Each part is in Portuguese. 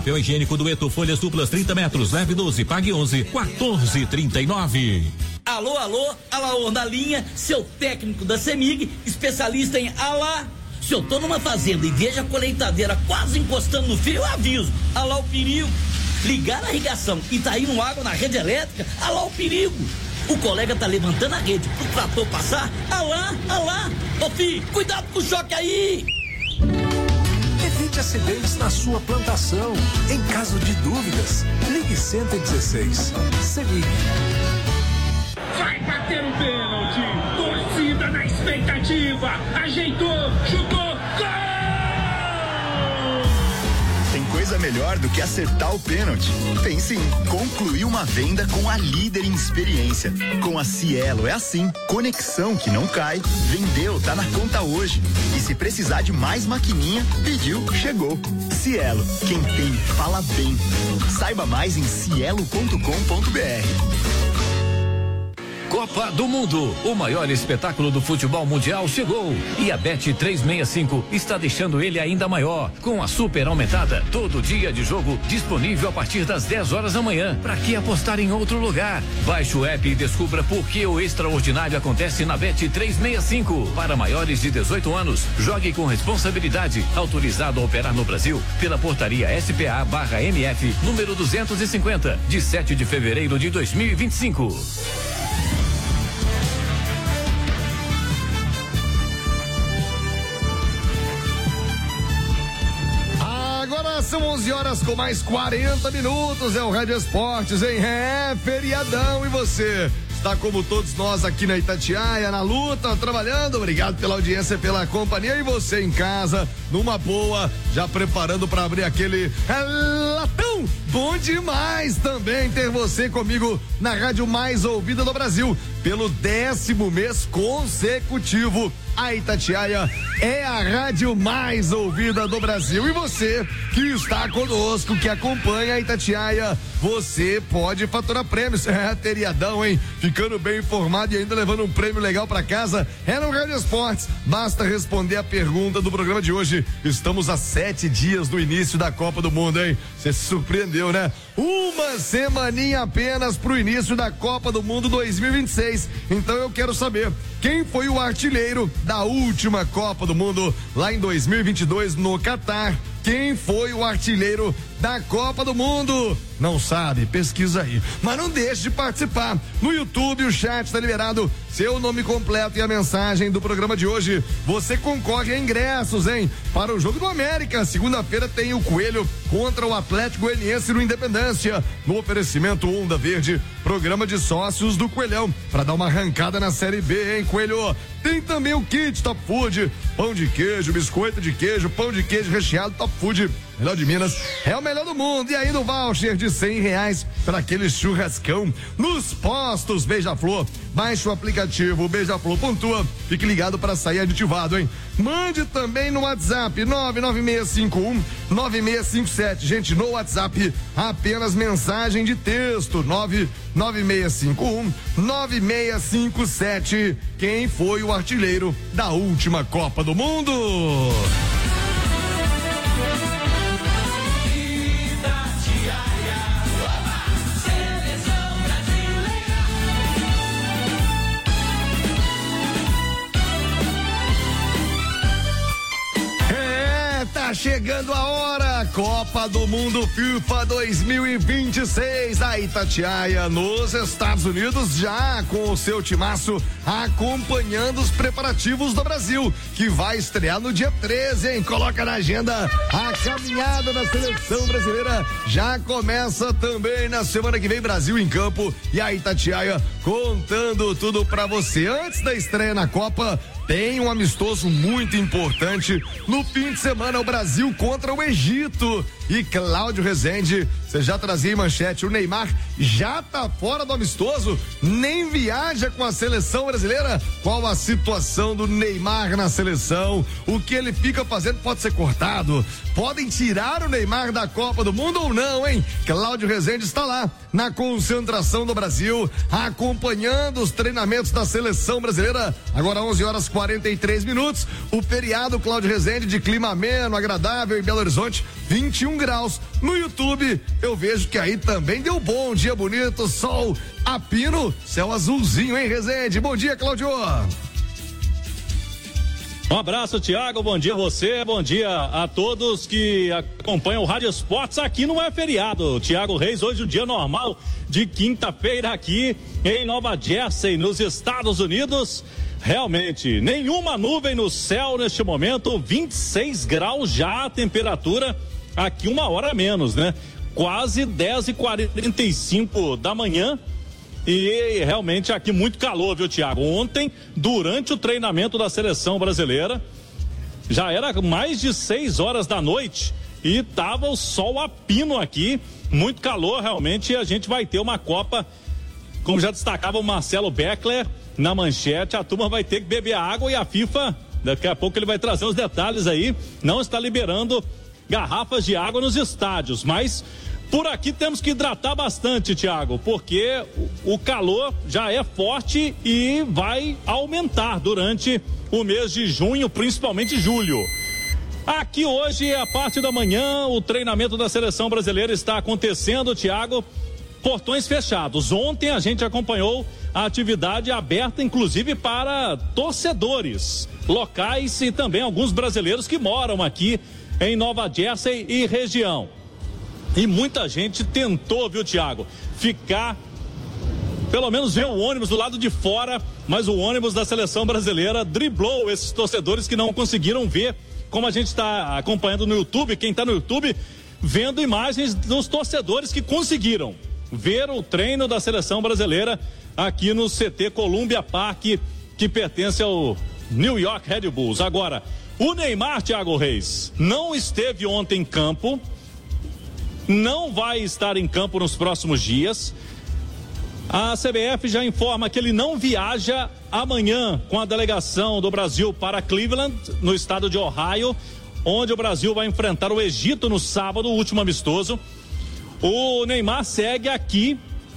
Papel higiênico Dueto, folhas duplas 30 metros, leve 12, pague 11, 14,39. Alô, Alaor na linha, seu técnico da CEMIG, especialista em Se eu tô numa fazenda e vejo a colheitadeira quase encostando no fio, eu aviso. Alá o perigo. Ligar a irrigação e tá indo água na rede elétrica, alá o perigo. O colega tá levantando a rede pro trator passar, alá. Ô filho, cuidado com o choque aí. Evite acidentes na sua plantação. Em caso de dúvidas, ligue 116. CEMIG. Vai bater um pênalti. Torcida na expectativa. Ajeitou, chutou, gol! Tem coisa melhor do que acertar o pênalti. Tem sim. Concluir uma venda com a líder em experiência. Com a Cielo é assim. Conexão que não cai. Vendeu, tá na conta hoje. E se precisar de mais maquininha, pediu, chegou. Cielo, quem tem, fala bem. Saiba mais em cielo.com.br. Copa do Mundo, o maior espetáculo do futebol mundial chegou e a Bet365 está deixando ele ainda maior, com a super aumentada, todo dia de jogo disponível a partir das 10 horas da manhã. Para que apostar em outro lugar? Baixe o app e descubra por que o extraordinário acontece na Bet365. Para maiores de 18 anos, jogue com responsabilidade. Autorizado a operar no Brasil pela portaria SPA/MF número 250, de 7 de fevereiro de 2025. São 11 horas com mais 40 minutos, é o Rádio Esportes, hein? É feriadão, e você? Está como todos nós aqui na Itatiaia, na luta, trabalhando. Obrigado pela audiência, pela companhia. E você em casa, numa boa, já preparando para abrir aquele latão. Bom demais também ter você comigo na rádio mais ouvida do Brasil. Pelo 10º mês consecutivo, a Itatiaia é a rádio mais ouvida do Brasil. E você que está conosco, que acompanha a Itatiaia, você pode faturar prêmios. É feriadão, hein? Ficando bem informado e ainda levando um prêmio legal para casa. É no Rádio Esportes. Basta responder a pergunta do programa de hoje. Estamos a 7 dias do início da Copa do Mundo, hein? Você se surpreendeu, né? Uma semaninha apenas pro início da Copa do Mundo 2026. Então eu quero saber quem foi o artilheiro da última Copa do Mundo lá em 2022 no Catar. Quem foi o artilheiro da Copa do Mundo? Não sabe? Pesquisa aí. Mas não deixe de participar. No YouTube o chat está liberado. Seu nome completo e a mensagem do programa de hoje. Você concorre a ingressos, hein? Para o Jogo do América. Segunda-feira tem o Coelho contra o Atlético Goianiense no Independência. No oferecimento Onda Verde, programa de sócios do Coelhão. Para dar uma arrancada na Série B, hein, Coelho? Tem também o kit Top Food, pão de queijo, biscoito de queijo, pão de queijo recheado Top Food, melhor de Minas, é o melhor do mundo. E ainda o voucher de R$100 para aquele churrascão nos postos Beija-Flor. Baixe o aplicativo Beija-Flor, pontua, fique ligado para sair aditivado, hein? Mande também no WhatsApp 99651-9657. Gente, no WhatsApp apenas mensagem de texto 99651-9657. Quem foi o artilheiro da última Copa do Mundo? Tá chegando a hora, Copa do Mundo FIFA 2026, a Itatiaia nos Estados Unidos, já com o seu timaço acompanhando os preparativos do Brasil, que vai estrear no dia 13, hein? Coloca na agenda, a caminhada da seleção brasileira já começa também na semana que vem, Brasil em campo, e a Itatiaia contando tudo pra você. Antes da estreia na Copa, tem um amistoso muito importante no fim de semana, o Brasil contra o Egito. E Cláudio Rezende, você já trazia em manchete, o Neymar já tá fora do amistoso, nem viaja com a seleção brasileira. Qual a situação do Neymar na seleção? O que ele fica fazendo pode ser cortado? Podem tirar o Neymar da Copa do Mundo ou não, hein? Cláudio Rezende está lá na concentração do Brasil, acompanhando os treinamentos da seleção brasileira. Agora 11h43. O feriado Cláudio Rezende, de clima ameno, agradável em Belo Horizonte, 21 graus. No YouTube, eu vejo que aí também deu bom. Dia bonito, sol a pino, céu azulzinho, hein, Rezende? Bom dia, Cláudio. Um abraço, Tiago, bom dia a você, bom dia a todos que acompanham o Rádio Esportes. Aqui não é feriado, Tiago Reis, hoje um dia normal de quinta-feira aqui em Nova Jersey, nos Estados Unidos. Realmente, nenhuma nuvem no céu neste momento, 26 graus já a temperatura, aqui 1 hora a menos, né? Quase 10h45 da manhã. E realmente aqui muito calor, viu, Tiago? Ontem, durante o treinamento da seleção brasileira, já era mais de 6 horas da noite e tava o sol a pino aqui, muito calor realmente, e a gente vai ter uma Copa, como já destacava o Marcelo Beckler na manchete, a turma vai ter que beber água e a FIFA, daqui a pouco ele vai trazer os detalhes aí, não está liberando garrafas de água nos estádios, mas por aqui temos que hidratar bastante, Tiago, porque o calor já é forte e vai aumentar durante o mês de junho, principalmente julho. Aqui hoje, a parte da manhã, o treinamento da seleção brasileira está acontecendo, Tiago, portões fechados. Ontem a gente acompanhou a atividade aberta, inclusive para torcedores locais e também alguns brasileiros que moram aqui em Nova Jersey e região. E muita gente tentou, viu, Tiago, ficar, pelo menos ver o ônibus do lado de fora, mas o ônibus da seleção brasileira driblou esses torcedores que não conseguiram ver, como a gente está acompanhando no YouTube, quem está no YouTube, vendo imagens dos torcedores que conseguiram ver o treino da seleção brasileira aqui no CT Columbia Park, que pertence ao New York Red Bulls. Agora, o Neymar, Tiago Reis, não esteve ontem em campo, não vai estar em campo nos próximos dias. A CBF já informa que ele não viaja amanhã com a delegação do Brasil para Cleveland, no estado de Ohio, onde o Brasil vai enfrentar o Egito no sábado, o último amistoso. O Neymar segue aqui,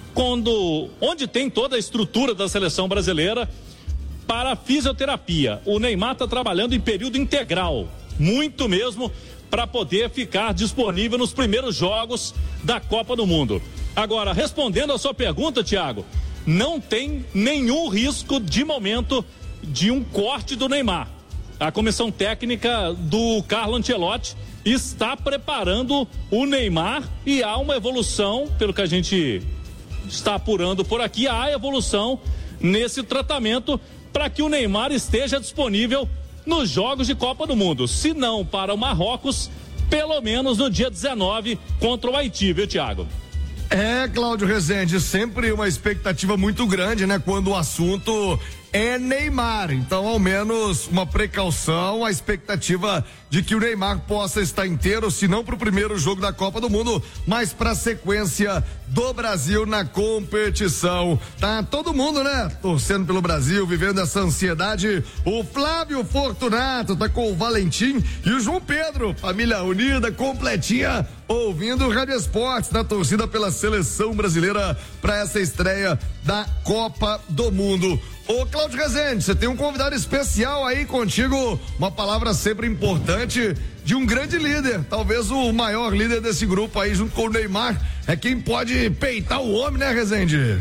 onde tem toda a estrutura da seleção brasileira para a fisioterapia. O Neymar está trabalhando em período integral, muito mesmo, para poder ficar disponível nos primeiros jogos da Copa do Mundo. Agora, respondendo a sua pergunta, Tiago, não tem nenhum risco de momento de um corte do Neymar. A comissão técnica do Carlo Ancelotti está preparando o Neymar e há uma evolução, pelo que a gente está apurando por aqui, há evolução nesse tratamento para que o Neymar esteja disponível nos jogos de Copa do Mundo, se não para o Marrocos, pelo menos no dia 19 contra o Haiti, viu, Tiago? É, Cláudio Rezende, sempre uma expectativa muito grande, né, quando o assunto é Neymar, então ao menos uma precaução, a expectativa de que o Neymar possa estar inteiro, se não para o primeiro jogo da Copa do Mundo, mas para a sequência do Brasil na competição. Tá todo mundo, né, torcendo pelo Brasil, vivendo essa ansiedade. O Flávio Fortunato tá com o Valentim e o João Pedro, família unida, completinha, ouvindo o Rádio Esportes, da torcida pela seleção brasileira para essa estreia da Copa do Mundo. Ô Cláudio Rezende, você tem um convidado especial aí contigo, uma palavra sempre importante de um grande líder, talvez o maior líder desse grupo aí, junto com o Neymar, é quem pode peitar o homem, né, Rezende?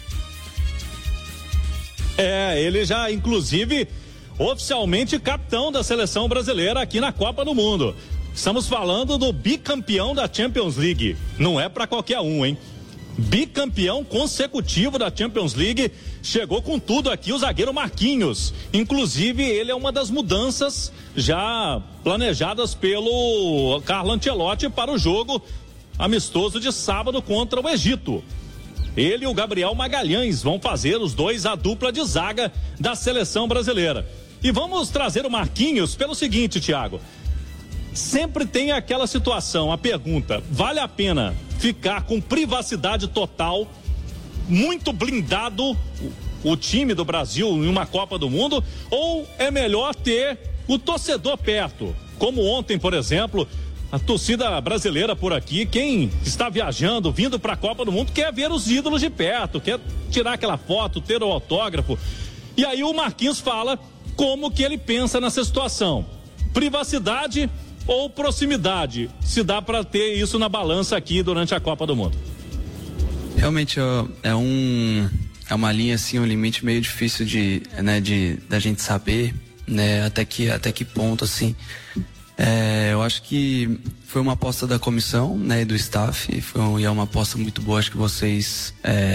É, ele já, inclusive, oficialmente capitão da seleção brasileira aqui na Copa do Mundo. Estamos falando do bicampeão da Champions League, não é pra qualquer um, hein? Bicampeão consecutivo da Champions League, chegou com tudo aqui o zagueiro Marquinhos. Inclusive, ele é uma das mudanças já planejadas pelo Carlo Ancelotti para o jogo amistoso de sábado contra o Egito. Ele e o Gabriel Magalhães vão fazer os dois a dupla de zaga da seleção brasileira. E vamos trazer o Marquinhos pelo seguinte, Thiago. Sempre tem aquela situação, a pergunta, vale a pena ficar com privacidade total, muito blindado o time do Brasil em uma Copa do Mundo, ou é melhor ter o torcedor perto? Como ontem, por exemplo, a torcida brasileira por aqui, quem está viajando, vindo para a Copa do Mundo, quer ver os ídolos de perto, quer tirar aquela foto, ter o autógrafo. E aí o Marquinhos fala como que ele pensa nessa situação. Privacidade ou proximidade? Se dá para ter isso na balança aqui durante a Copa do Mundo. Realmente é uma linha assim, um limite meio difícil da gente saber, né, até que ponto assim. Eu acho que foi uma aposta da comissão, né, e do staff, e é uma aposta muito boa. Acho que vocês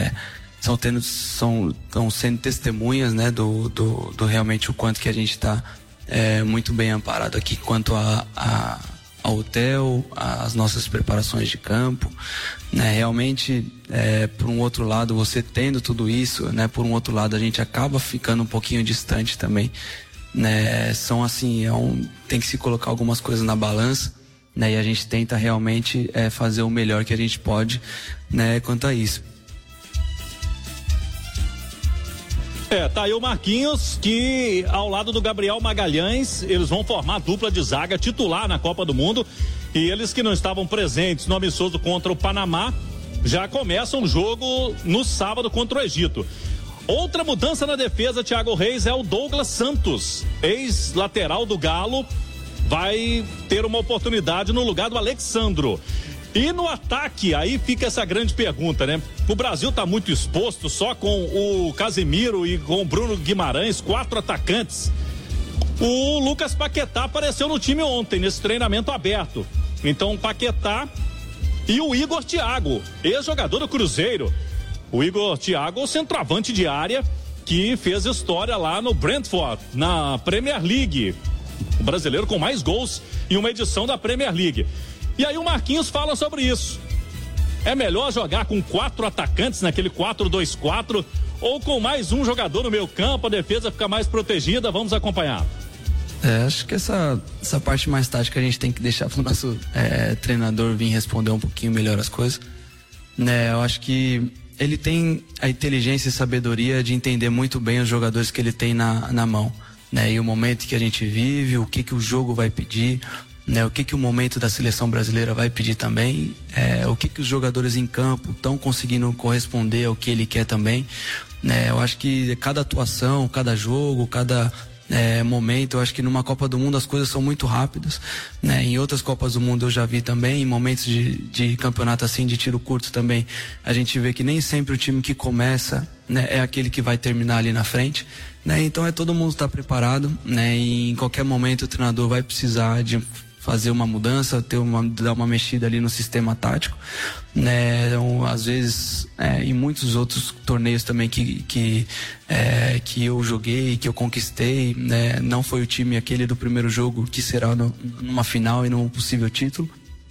estão sendo testemunhas, né, do realmente o quanto que a gente está muito bem amparado aqui quanto ao hotel, as nossas preparações de campo, né? Realmente, por um outro lado, você tendo tudo isso, né? Por um outro lado, a gente acaba ficando um pouquinho distante também, né? São assim, tem que se colocar algumas coisas na balança, né? E a gente tenta realmente fazer o melhor que a gente pode, né? Quanto a isso. Tá aí o Marquinhos, que ao lado do Gabriel Magalhães, eles vão formar a dupla de zaga titular na Copa do Mundo. E eles que não estavam presentes no amistoso contra o Panamá, já começam o jogo no sábado contra o Egito. Outra mudança na defesa, Thiago Reis, é o Douglas Santos, ex-lateral do Galo, vai ter uma oportunidade no lugar do Alexandro. E no ataque, aí fica essa grande pergunta, né? O Brasil tá muito exposto, só com o Casemiro e com o Bruno Guimarães, 4 atacantes. O Lucas Paquetá apareceu no time ontem, nesse treinamento aberto. Então, Paquetá e o Igor Thiago, ex-jogador do Cruzeiro. O Igor Thiago, centroavante de área, que fez história lá no Brentford, na Premier League. O brasileiro com mais gols em uma edição da Premier League. E aí o Marquinhos fala sobre isso. É melhor jogar com 4 atacantes naquele 4-2-4 ou com mais um jogador no meio campo, a defesa fica mais protegida? Vamos acompanhar. Acho que essa parte mais tática a gente tem que deixar para o nosso treinador vir responder um pouquinho melhor as coisas, né? Eu acho que ele tem a inteligência e sabedoria de entender muito bem os jogadores que ele tem na mão, né? E o momento que a gente vive, o que o jogo vai pedir, né, o que o momento da seleção brasileira vai pedir também, o que os jogadores em campo estão conseguindo corresponder ao que ele quer também, né? Eu acho que cada atuação, cada jogo, cada momento, eu acho que numa Copa do Mundo as coisas são muito rápidas, né? Em outras Copas do Mundo eu já vi também, em momentos de campeonato assim, de tiro curto também, a gente vê que nem sempre o time que começa, né, é aquele que vai terminar ali na frente, né? Então todo mundo está preparado, né? E em qualquer momento o treinador vai precisar de fazer uma mudança, dar uma mexida ali no sistema tático, né? Então, às vezes, em muitos outros torneios também que eu joguei, que eu conquistei, né? Não foi o time aquele do primeiro jogo que será numa final e num possível título.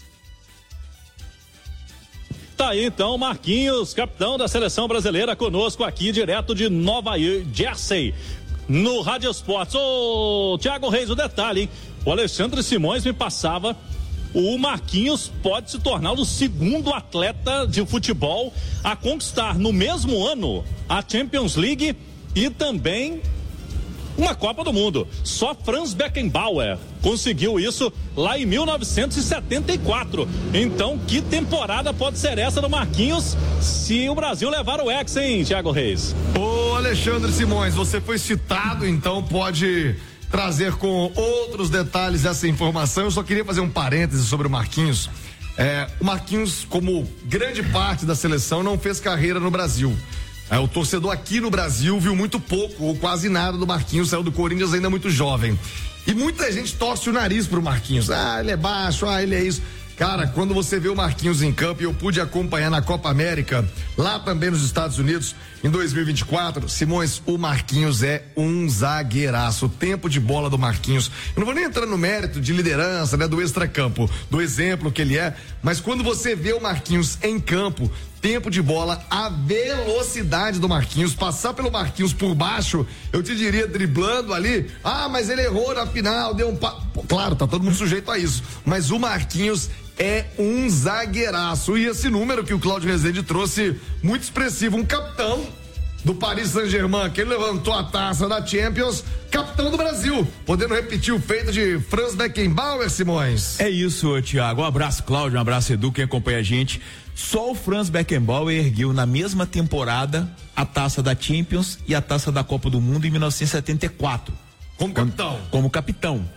Tá aí então Marquinhos, capitão da seleção brasileira, conosco aqui direto de Nova Jersey, no Rádio Esportes. Ô, Thiago Reis, o detalhe, hein? O Alexandre Simões me passava, o Marquinhos pode se tornar o segundo atleta de futebol a conquistar no mesmo ano a Champions League e também uma Copa do Mundo. Só Franz Beckenbauer conseguiu isso lá em 1974. Então, que temporada pode ser essa do Marquinhos se o Brasil levar o Hexa, hein, Thiago Reis? Ô, Alexandre Simões, você foi citado, então pode trazer com outros detalhes essa informação. Eu só queria fazer um parêntese sobre o Marquinhos. O Marquinhos, como grande parte da seleção, não fez carreira no Brasil. O torcedor aqui no Brasil viu muito pouco ou quase nada do Marquinhos, saiu do Corinthians ainda muito jovem. E muita gente torce o nariz pro Marquinhos. Ele é baixo, ele é isso. Cara, quando você vê o Marquinhos em campo, e eu pude acompanhar na Copa América, lá também nos Estados Unidos, em 2024, Simões, o Marquinhos é um zagueiraço. O tempo de bola do Marquinhos, eu não vou nem entrar no mérito de liderança, né, do extracampo, do exemplo que ele é, mas quando você vê o Marquinhos em campo, tempo de bola, a velocidade do Marquinhos, passar pelo Marquinhos por baixo, eu te diria driblando ali, mas ele errou na final, deu claro, tá todo mundo sujeito a isso, mas o Marquinhos é um zagueiraço. E esse número que o Cláudio Rezende trouxe, muito expressivo, um capitão do Paris Saint-Germain, que ele levantou a taça da Champions, capitão do Brasil, podendo repetir o feito de Franz Beckenbauer, Simões. É isso, Thiago, um abraço Cláudio, um abraço Edu, quem acompanha a gente. Só o Franz Beckenbauer ergueu na mesma temporada a taça da Champions e a taça da Copa do Mundo em 1974. Como capitão. Como capitão.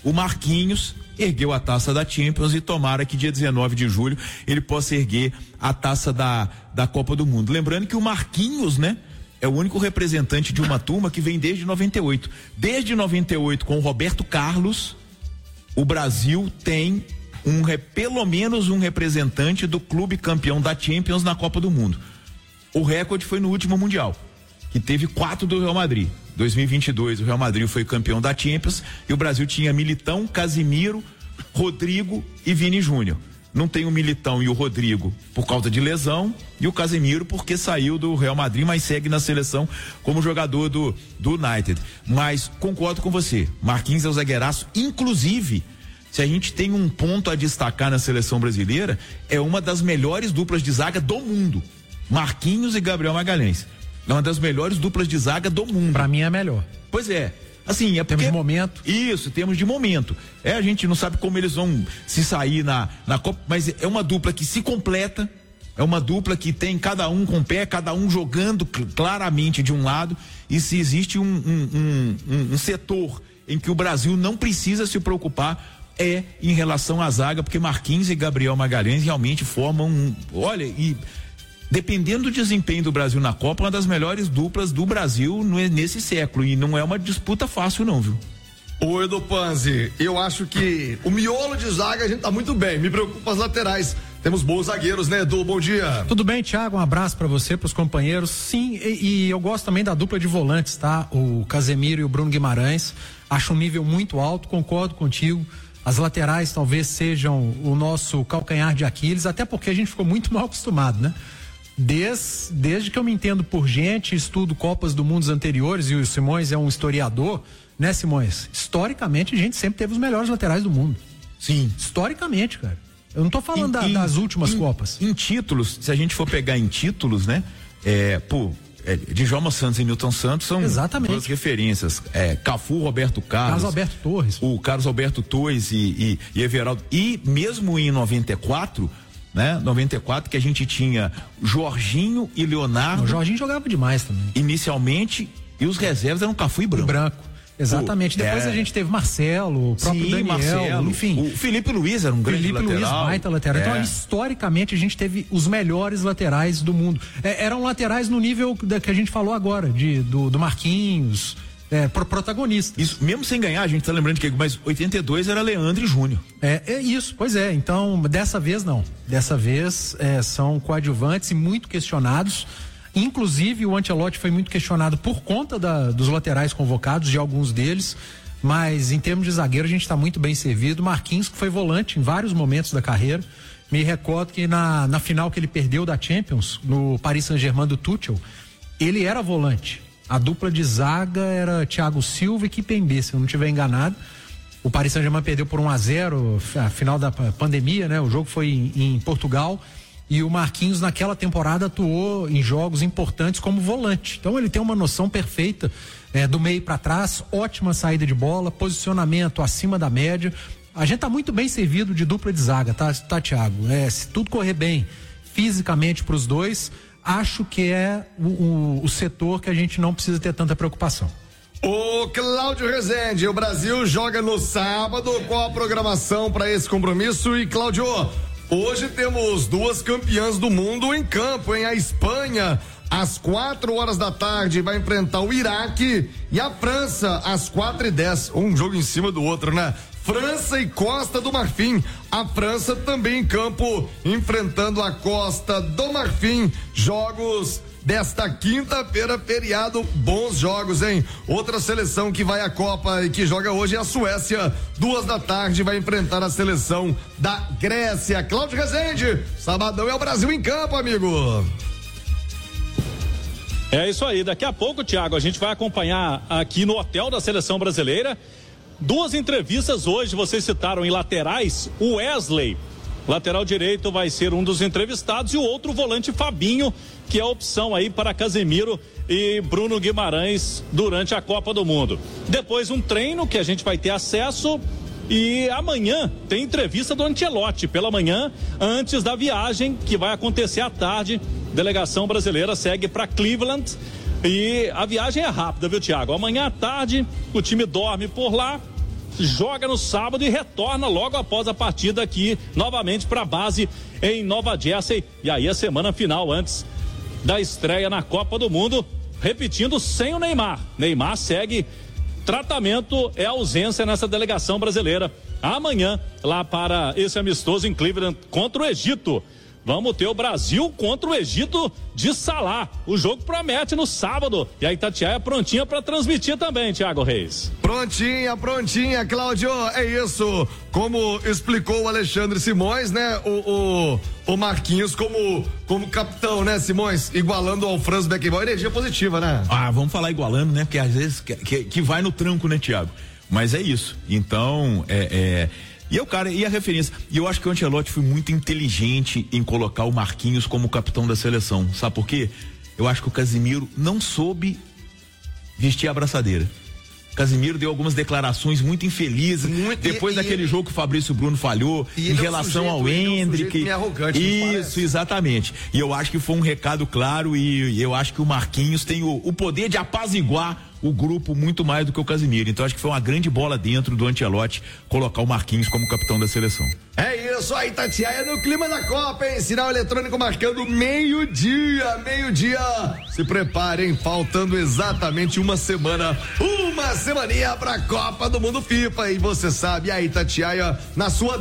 o Marquinhos ergueu a taça da Champions e tomara que dia 19 de julho ele possa erguer a taça da Copa do Mundo. Lembrando que o Marquinhos, né, é o único representante de uma turma que vem desde 98. Desde 98, com o Roberto Carlos, o Brasil tem pelo menos um representante do clube campeão da Champions na Copa do Mundo. O recorde foi no último Mundial, que teve 4 do Real Madrid. 2022 o Real Madrid foi campeão da Champions e o Brasil tinha Militão, Casimiro, Rodrigo e Vini Júnior. Não tem o Militão e o Rodrigo por causa de lesão e o Casemiro porque saiu do Real Madrid, mas segue na seleção como jogador do United. Mas concordo com você, Marquinhos é o zagueiraço. Inclusive, se a gente tem um ponto a destacar na seleção brasileira, é uma das melhores duplas de zaga do mundo. Marquinhos e Gabriel Magalhães. É uma das melhores duplas de zaga do mundo. Pra mim é a melhor. Pois é. Assim, é porque... Temos de momento. Isso, temos de momento. A gente não sabe como eles vão se sair na Copa, mas é uma dupla que se completa, é uma dupla que tem cada um com pé, cada um jogando claramente de um lado, e se existe um setor em que o Brasil não precisa se preocupar em relação à zaga, porque Marquinhos e Gabriel Magalhães realmente formam dependendo do desempenho do Brasil na Copa, uma das melhores duplas do Brasil nesse século, e não é uma disputa fácil não, viu? Ô Edu Panzi, eu acho que o miolo de zaga a gente tá muito bem, me preocupa as laterais. Temos bons zagueiros, né, Edu? Bom dia. Tudo bem, Thiago? Um abraço pra você, pros companheiros. Sim, e eu gosto também da dupla de volantes, tá? O Casemiro e o Bruno Guimarães. Acho um nível muito alto, concordo contigo. As laterais talvez sejam o nosso calcanhar de Aquiles, até porque a gente ficou muito mal acostumado, né? Desde que eu me entendo por gente, estudo Copas do Mundo anteriores, e o Simões é um historiador, né, Simões? Historicamente, a gente sempre teve os melhores laterais do mundo. Sim. Historicamente, cara. Eu não tô falando das últimas Copas. Em títulos, se a gente for pegar em títulos, né? Djalma Santos e Nilton Santos são duas referências. Cafu, Roberto Carlos. Alberto Torres. O Carlos Alberto Torres e Everaldo. E mesmo em 94, né? 94, que a gente tinha Jorginho e Leonardo. O Jorginho jogava demais também. Inicialmente, e os reservas eram Cafu e Branco. Exatamente. Depois a gente teve Marcelo, o próprio Daniel, enfim. O Felipe Luiz era um grande lateral. Felipe Luiz, baita lateral. Então, historicamente, a gente teve os melhores laterais do mundo. Eram laterais no nível que a gente falou agora, do Marquinhos, protagonista. Isso, mesmo sem ganhar, a gente tá lembrando que, mas 82 era Leandro e Júnior. É isso, pois é. Então, dessa vez não. Dessa vez são coadjuvantes e muito questionados. Inclusive, o Ancelotti foi muito questionado por conta dos laterais convocados, de alguns deles, mas em termos de zagueiro a gente está muito bem servido. Marquinhos, que foi volante em vários momentos da carreira, me recordo que na final que ele perdeu da Champions, no Paris Saint-Germain do Tuchel, ele era volante. A dupla de zaga era Thiago Silva e Kimpembe, se eu não estiver enganado. O Paris Saint-Germain perdeu por 1-0, a final da pandemia, né? O jogo foi em Portugal. E o Marquinhos naquela temporada atuou em jogos importantes como volante. Então ele tem uma noção perfeita do meio para trás, ótima saída de bola, posicionamento acima da média. A gente tá muito bem servido de dupla de zaga, tá Thiago? Se tudo correr bem fisicamente para os dois, acho que é o setor que a gente não precisa ter tanta preocupação. Ô Cláudio Rezende, o Brasil joga no sábado. Qual a programação para esse compromisso? E Cláudio, hoje temos duas campeãs do mundo em campo, hein? A Espanha, às 4 da tarde, vai enfrentar o Iraque, e a França, às 4:10. Um jogo em cima do outro, né? França e Costa do Marfim. A França também em campo, enfrentando a Costa do Marfim. Jogos desta quinta-feira, feriado, bons jogos, hein? Outra seleção que vai à Copa e que joga hoje é a Suécia. 2 da tarde vai enfrentar a seleção da Grécia. Cláudio Rezende, sabadão é o Brasil em campo, amigo. É isso aí, daqui a pouco, Thiago, a gente vai acompanhar aqui no hotel da Seleção Brasileira 2 entrevistas hoje. Vocês citaram em laterais, o Wesley, lateral direito, vai ser um dos entrevistados, e o outro volante Fabinho, que é a opção aí para Casemiro e Bruno Guimarães durante a Copa do Mundo. Depois um treino que a gente vai ter acesso, e amanhã tem entrevista do Ancelotti pela manhã, antes da viagem que vai acontecer à tarde. Delegação brasileira segue para Cleveland e a viagem é rápida, viu, Thiago? Amanhã à tarde o time dorme por lá, joga no sábado e retorna logo após a partida aqui novamente para a base em Nova Jersey. E aí a semana final antes da estreia na Copa do Mundo, repetindo, sem o Neymar. Neymar segue tratamento, é ausência nessa delegação brasileira. Amanhã, lá para esse amistoso em Cleveland contra o Egito. Vamos ter o Brasil contra o Egito de Salah. O jogo promete no sábado. E a Itatiaia prontinha para transmitir também, Thiago Reis. Prontinha, Cláudio. É isso. Como explicou o Alexandre Simões, né? O Marquinhos como capitão, né, Simões? Igualando ao Franz Beckenbauer. Energia positiva, né? Vamos falar igualando, né? Porque às vezes que vai no tranco, né, Thiago? Mas é isso. Então, E a referência? E eu acho que o Ancelotti foi muito inteligente em colocar o Marquinhos como capitão da seleção. Sabe por quê? Eu acho que o Casimiro não soube vestir a abraçadeira. O Casimiro deu algumas declarações muito infelizes depois daquele jogo que o Fabrício Bruno falhou em relação ao Endrick. Isso, exatamente. E eu acho que foi um recado claro e eu acho que o Marquinhos tem o poder de apaziguar o grupo muito mais do que o Casimiro. Então acho que foi uma grande bola dentro do Ancelotti colocar o Marquinhos como capitão da seleção. É isso aí, Itatiaia, no clima da Copa, hein? Sinal eletrônico marcando meio-dia. Se preparem, faltando exatamente uma semaninha pra Copa do Mundo FIFA. E você sabe, a Itatiaia na sua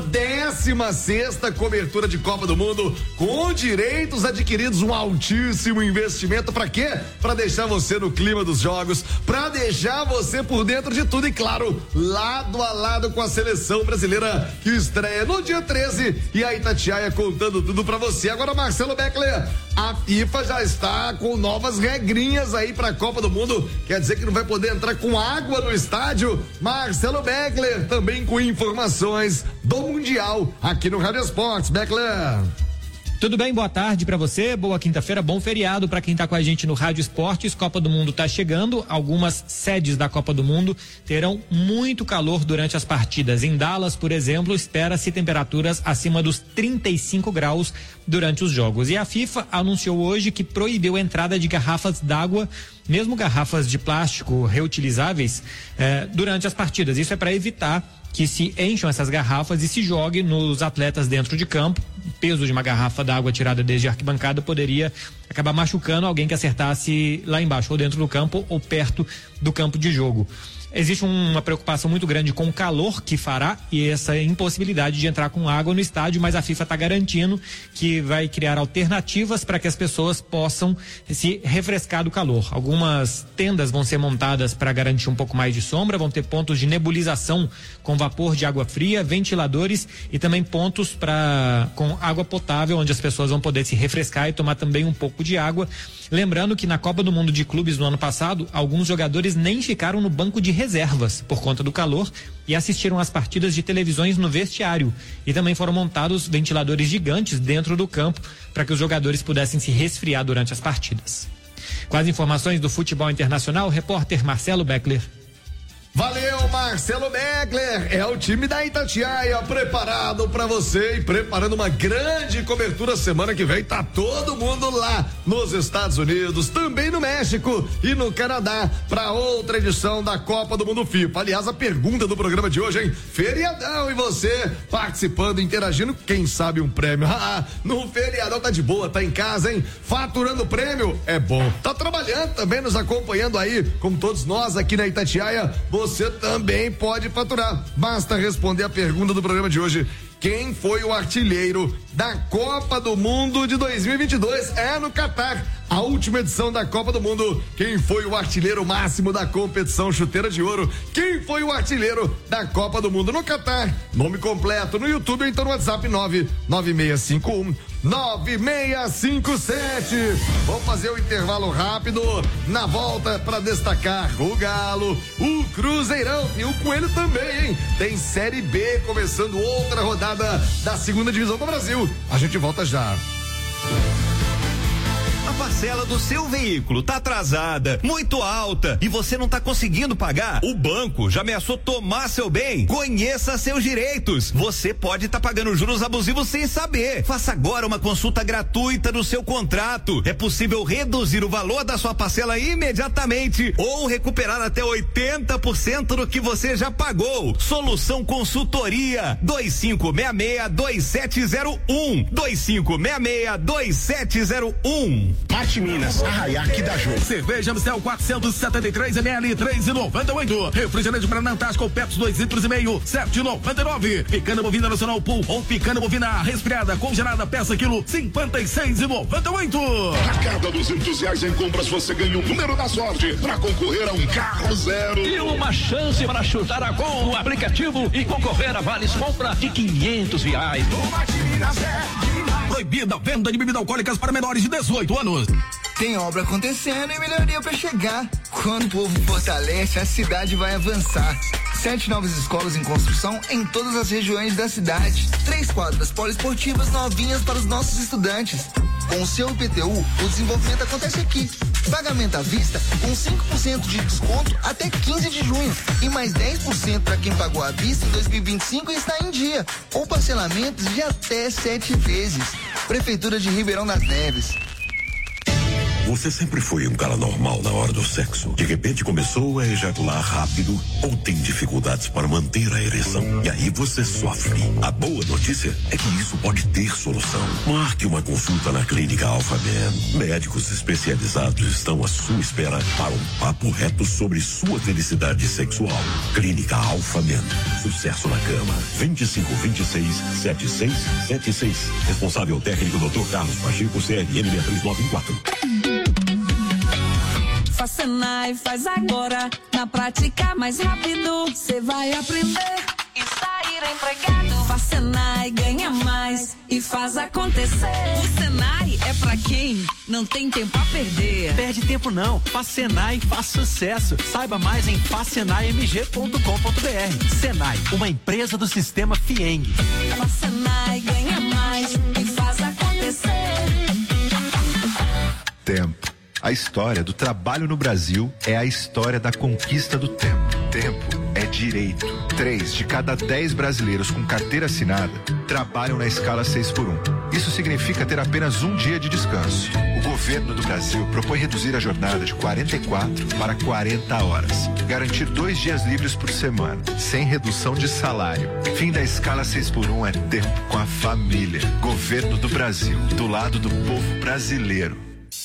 16ª cobertura de Copa do Mundo, com direitos adquiridos, um altíssimo investimento. Pra quê? Pra deixar você no clima dos jogos, pra deixar você por dentro de tudo e, claro, lado a lado com a seleção brasileira que estreia no dia 13 e a Itatiaia contando tudo pra você. Agora, Marcelo Beckler, a FIFA já está com novas regrinhas aí pra Copa do Mundo, quer dizer que não vai poder entrar com água no estádio. Marcelo Beckler também com informações do Mundial aqui no Rádio Esportes. Beckler. Tudo bem? Boa tarde pra você, boa quinta-feira, bom feriado pra quem tá com a gente no Rádio Esportes. Copa do Mundo tá chegando, algumas sedes da Copa do Mundo terão muito calor durante as partidas. Em Dallas, por exemplo, espera-se temperaturas acima dos 35 graus durante os jogos. E a FIFA anunciou hoje que proibiu a entrada de garrafas d'água, mesmo garrafas de plástico reutilizáveis, durante as partidas. Isso é para evitar que se encham essas garrafas e se jogue nos atletas dentro de campo. O peso de uma garrafa d'água tirada desde a arquibancada poderia acabar machucando alguém que acertasse lá embaixo, ou dentro do campo ou perto do campo de jogo. Existe uma preocupação muito grande com o calor que fará e essa impossibilidade de entrar com água no estádio, mas a FIFA está garantindo que vai criar alternativas para que as pessoas possam se refrescar do calor. Algumas tendas vão ser montadas para garantir um pouco mais de sombra, vão ter pontos de nebulização com vapor de água fria, ventiladores e também pontos com água potável, onde as pessoas vão poder se refrescar e tomar também um pouco de água. Lembrando que na Copa do Mundo de Clubes no ano passado, alguns jogadores nem ficaram no banco de reservas por conta do calor e assistiram às partidas de televisões no vestiário. E também foram montados ventiladores gigantes dentro do campo para que os jogadores pudessem se resfriar durante as partidas. Com as informações do futebol internacional, o repórter Marcelo Beckler. Valeu, Marcelo Beckler, é o time da Itatiaia preparado pra você e preparando uma grande cobertura semana que vem. Tá todo mundo lá nos Estados Unidos, também no México e no Canadá pra outra edição da Copa do Mundo FIFA. Aliás, a pergunta do programa de hoje, hein? Feriadão, e você participando, interagindo, quem sabe um prêmio. No feriadão tá de boa, tá em casa, hein? Faturando prêmio é bom. Tá trabalhando também, nos acompanhando aí, como todos nós aqui na Itatiaia. Você também pode faturar. Basta responder a pergunta do programa de hoje. Quem foi o artilheiro da Copa do Mundo de 2022? É no Catar, a última edição da Copa do Mundo. Quem foi o artilheiro máximo da competição Chuteira de Ouro? Quem foi o artilheiro da Copa do Mundo no Catar? Nome completo no YouTube ou então no WhatsApp 99651 9657. Vamos fazer o intervalo rápido. Na volta, para destacar o Galo, o Cruzeirão e o Coelho também, hein? Tem Série B começando outra rodada da segunda divisão do Brasil. A gente volta já. A parcela do seu veículo tá atrasada, muito alta e você não tá conseguindo pagar, o banco já ameaçou tomar seu bem. Conheça seus direitos. Você pode estar pagando juros abusivos sem saber. Faça agora uma consulta gratuita do seu contrato. É possível reduzir o valor da sua parcela imediatamente ou recuperar até 80% do que você já pagou. Solução Consultoria 2566-2701 2566-2701. Mate Minas, Arraiá que dá jogo. Cerveja Amstel 473 ml 3,98. Refrigerante Paraná Antártico Pepsi 2,5 litros 7,99. Picana bovina nacional Pool ou picana bovina resfriada congelada peça quilo 56,98. A cada R$200 em compras você ganha um número da sorte para concorrer a um carro zero. E uma chance para chutar a gol no aplicativo e concorrer a vales compra de R$500. Proibida a venda de bebidas alcoólicas para menores de 18 anos. Tem obra acontecendo e melhoria para chegar. Quando o povo fortalece, a cidade vai avançar. 7 novas escolas em construção em todas as regiões da cidade. 3 quadras poliesportivas novinhas para os nossos estudantes. Com o seu IPTU, o desenvolvimento acontece aqui. Pagamento à vista com 5% de desconto até 15 de junho. E mais 10% para quem pagou à vista em 2025 e está em dia. Ou parcelamentos de até 7 vezes. Prefeitura de Ribeirão das Neves. Você sempre foi um cara normal na hora do sexo. De repente começou a ejacular rápido ou tem dificuldades para manter a ereção. E aí você sofre. A boa notícia é que isso pode ter solução. Marque uma consulta na Clínica Alpha Man. Médicos especializados estão à sua espera para um papo reto sobre sua felicidade sexual. Clínica Alpha Man. Sucesso na cama. 2526-7676. Responsável técnico Dr. Carlos Pacheco, CRM 63914. Faz Senai, faz agora, na prática mais rápido, cê vai aprender e sair empregado. Faz Senai, ganha mais e faz acontecer. O Senai é pra quem não tem tempo a perder. Perde tempo não, faz Senai, faz sucesso. Saiba mais em fazsenaimg.com.br. Senai, uma empresa do sistema FIENG. Faz Senai, ganha mais e faz acontecer. Tempo. A história do trabalho no Brasil é a história da conquista do tempo. Tempo é direito. 3 de cada 10 brasileiros com carteira assinada trabalham na escala 6x1. Isso significa ter apenas um dia de descanso. O governo do Brasil propõe reduzir a jornada de 44 para 40 horas. Garantir 2 dias livres por semana, sem redução de salário. Fim da escala 6x1 é tempo com a família. Governo do Brasil, do lado do povo brasileiro.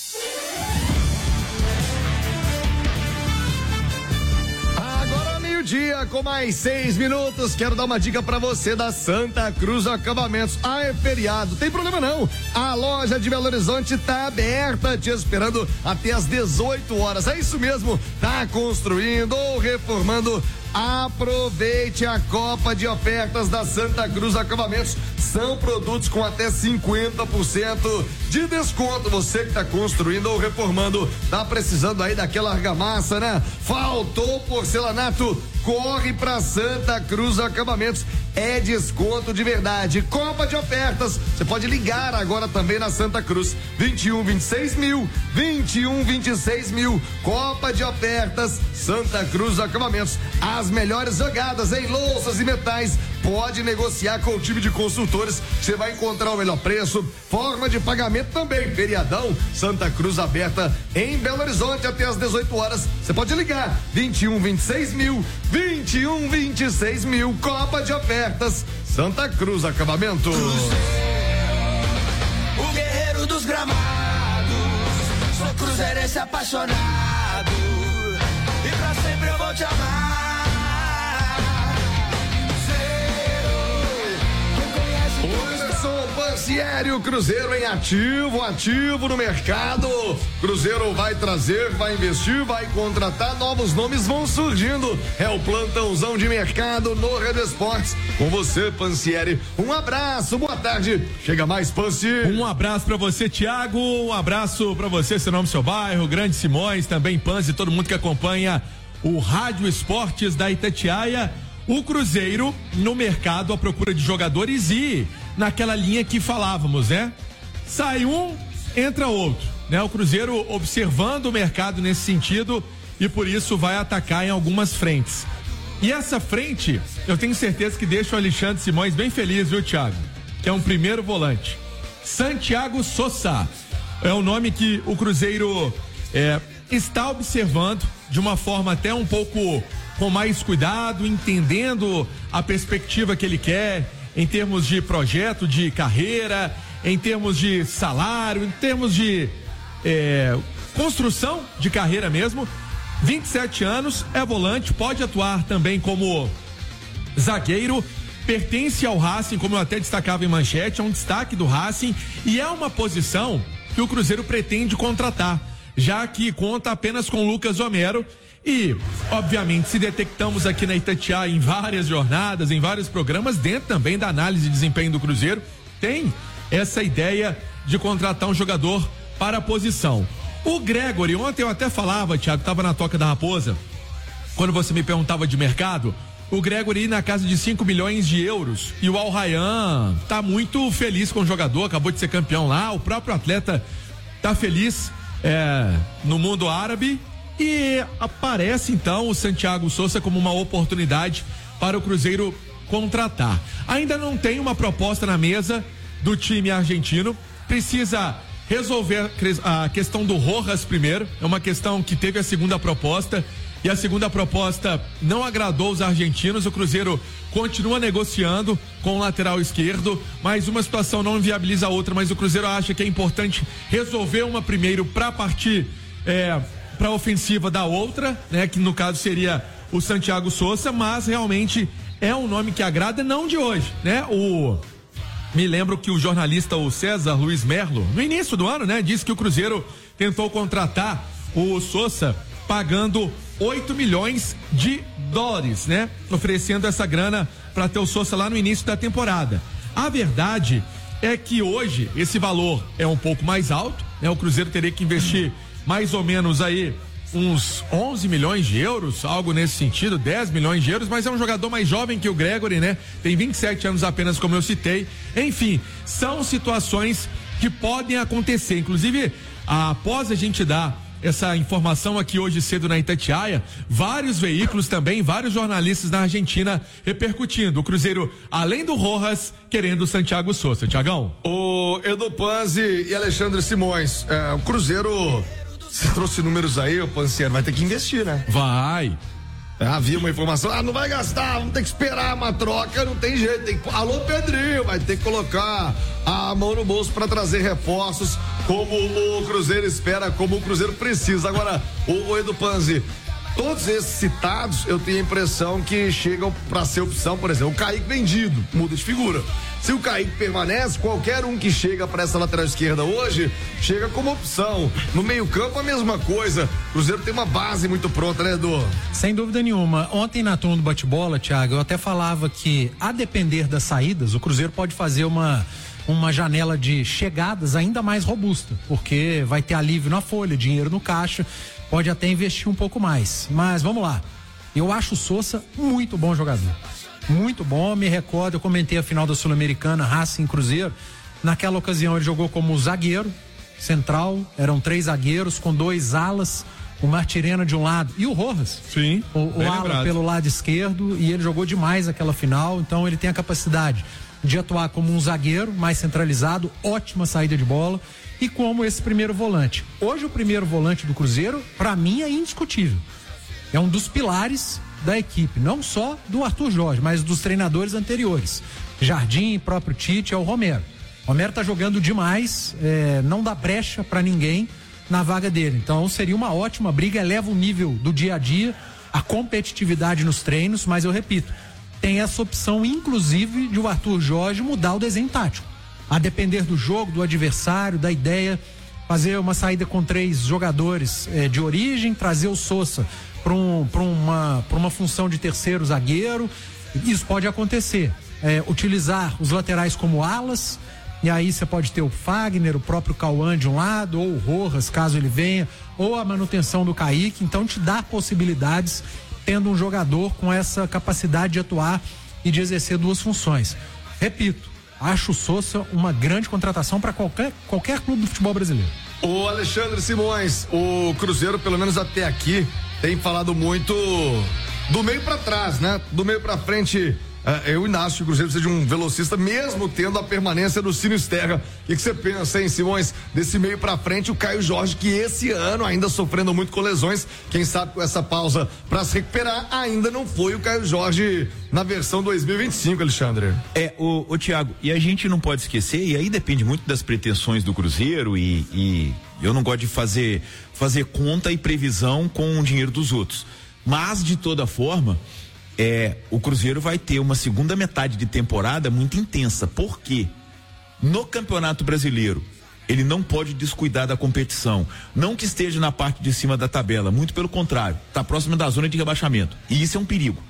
Dia com mais 6 minutos, quero dar uma dica pra você da Santa Cruz Acabamentos. Ah, é feriado, tem problema não, a loja de Belo Horizonte tá aberta, te esperando até às 18 horas, é isso mesmo, tá construindo ou reformando, aproveite a Copa de Ofertas da Santa Cruz Acabamentos, são produtos com até 50% de desconto. Você que tá construindo ou reformando, tá precisando aí daquela argamassa, né? Faltou porcelanato, corre pra Santa Cruz Acabamentos, é desconto de verdade. Copa de Ofertas, você pode ligar agora também na Santa Cruz, 2126.000, Copa de Ofertas, Santa Cruz Acabamentos, as melhores jogadas em louças e metais, pode negociar com o time de consultores, você vai encontrar o melhor preço, forma de pagamento também, feriadão, Santa Cruz aberta em Belo Horizonte até às 18 horas, você pode ligar, 2126.000, Copa de Ofertas, Santa Cruz Acabamentos. O guerreiro dos gramados, sou cruzeirense apaixonado, e pra sempre eu vou te amar. Pancieri, o Cruzeiro em ativo no mercado. Cruzeiro vai trazer, vai investir, vai contratar, novos nomes vão surgindo. É o plantãozão de mercado no Rede Esportes. Com você, Pancieri. Um abraço, boa tarde. Chega mais, Pancieri. Um abraço pra você, Thiago. Um abraço pra você, seu nome, seu bairro, Grande Simões, também Panzi, todo mundo que acompanha o Rádio Esportes da Itatiaia. O Cruzeiro no mercado à procura de jogadores e naquela linha que falávamos, né? Sai um, entra outro. né? O Cruzeiro observando o mercado nesse sentido e por isso vai atacar em algumas frentes. E essa frente, eu tenho certeza que deixa o Alexandre Simões bem feliz, viu, Thiago? Que é um primeiro volante. Santiago Sosa é o nome que o Cruzeiro está observando de uma forma até um pouco com mais cuidado, entendendo a perspectiva que ele quer em termos de projeto de carreira, em termos de salário, em termos de construção de carreira mesmo. 27 anos, é volante, pode atuar também como zagueiro, pertence ao Racing, como eu até destacava em manchete, é um destaque do Racing e é uma posição que o Cruzeiro pretende contratar, já que conta apenas com Lucas Homero e, obviamente, se detectamos aqui na Itatiaia em várias jornadas, em vários programas, dentro também da análise de desempenho do Cruzeiro, tem essa ideia de contratar um jogador para a posição. O Gregory, ontem eu até falava, Thiago, estava na Toca da Raposa, quando você me perguntava de mercado, o Gregory na casa de 5 milhões de euros e o Al Rayyan tá muito feliz com o jogador, acabou de ser campeão lá, o próprio atleta tá feliz no mundo árabe e aparece então o Santiago Sosa como uma oportunidade para o Cruzeiro contratar. Ainda não tem uma proposta na mesa do time argentino, precisa resolver a questão do Rojas primeiro, é uma questão que teve a segunda proposta e a segunda proposta não agradou os argentinos, o Cruzeiro continua negociando com o lateral esquerdo, mas uma situação não inviabiliza a outra, mas o Cruzeiro acha que é importante resolver uma primeiro para partir para a ofensiva da outra, né, que no caso seria o Santiago Sosa, mas realmente é um nome que agrada, não de hoje, né? Me lembro que o jornalista, o César Luiz Merlo, no início do ano, né, disse que o Cruzeiro tentou contratar o Sosa pagando 8 milhões de dólares, né? Oferecendo essa grana para ter o Sosa lá no início da temporada. A verdade é que hoje esse valor é um pouco mais alto, né? O Cruzeiro teria que investir mais ou menos aí uns 11 milhões de euros, algo nesse sentido, 10 milhões de euros, mas é um jogador mais jovem que o Gregory, né? Tem 27 anos apenas, como eu citei. Enfim, são situações que podem acontecer. Inclusive, após a gente dar essa informação aqui hoje cedo na Itatiaia, vários veículos também, vários jornalistas na Argentina repercutindo. O Cruzeiro, além do Rojas, querendo o Santiago Sosa. Tiagão? O Edu Panzi e Alexandre Simões, o Cruzeiro, você trouxe números aí, o Panziano, vai ter que investir, né? Vai. Havia uma informação, não vai gastar, vamos ter que esperar uma troca, não tem jeito, alô Pedrinho, vai ter que colocar a mão no bolso para trazer reforços como o Cruzeiro espera, como o Cruzeiro precisa. Agora, o Edu Panzi, todos esses citados, eu tenho a impressão que chegam para ser opção, por exemplo, o Kaique vendido, muda de figura. Se o Kaique permanece, qualquer um que chega para essa lateral esquerda hoje, chega como opção. No meio-campo, a mesma coisa. O Cruzeiro tem uma base muito pronta, né, Edu? Sem dúvida nenhuma. Ontem na turma do bate-bola, Thiago, eu até falava que, a depender das saídas, o Cruzeiro pode fazer uma janela de chegadas ainda mais robusta, porque vai ter alívio na folha, dinheiro no caixa, pode até investir um pouco mais. Mas vamos lá. Eu acho o Sosa muito bom jogador. Muito bom, me recordo, eu comentei a final da Sul-Americana, Racing Cruzeiro. Naquela ocasião ele jogou como zagueiro central, eram 3 zagueiros com 2 alas, o Martirena de um lado e o Rojas. Sim. O ala pelo lado esquerdo, e ele jogou demais aquela final, então ele tem a capacidade de atuar como um zagueiro mais centralizado, ótima saída de bola, e como esse primeiro volante. Hoje o primeiro volante do Cruzeiro, pra mim, é indiscutível. É um dos pilares da equipe, não só do Arthur Jorge, mas dos treinadores anteriores. Jardim, próprio Tite, é o Romero. O Romero tá jogando demais, não dá brecha para ninguém na vaga dele. Então seria uma ótima briga, eleva o nível do dia a dia, a competitividade nos treinos, mas eu repito, tem essa opção, inclusive, de o Arthur Jorge mudar o desenho tático. A depender do jogo, do adversário, da ideia, fazer uma saída com 3 jogadores de origem, trazer o Sosa para uma função de terceiro zagueiro. Isso pode acontecer. Utilizar os laterais como alas, e aí você pode ter o Fagner, o próprio Cauã de um lado, ou o Rojas, caso ele venha, ou a manutenção do Kaique. Então te dá possibilidades, tendo um jogador com essa capacidade de atuar e de exercer 2 funções. Repito, acho o Sosa uma grande contratação para qualquer clube do futebol brasileiro. O Alexandre Simões, o Cruzeiro, pelo menos até aqui, tem falado muito do meio pra trás, né? Do meio pra frente, eu ainda acho que o Cruzeiro precisa de um velocista, mesmo tendo a permanência do Sinisterra. O que você pensa, hein, Simões? Desse meio pra frente, o Caio Jorge, que esse ano ainda sofrendo muito com lesões, quem sabe com essa pausa pra se recuperar, ainda não foi o Caio Jorge na versão 2025, Alexandre. O Thiago, e a gente não pode esquecer, e aí depende muito das pretensões do Cruzeiro, e eu não gosto de fazer conta e previsão com o dinheiro dos outros, mas de toda forma, o Cruzeiro vai ter uma segunda metade de temporada muito intensa. Por quê? No Campeonato Brasileiro, ele não pode descuidar da competição. Não que esteja na parte de cima da tabela, muito pelo contrário, está próximo da zona de rebaixamento. E isso é um perigo.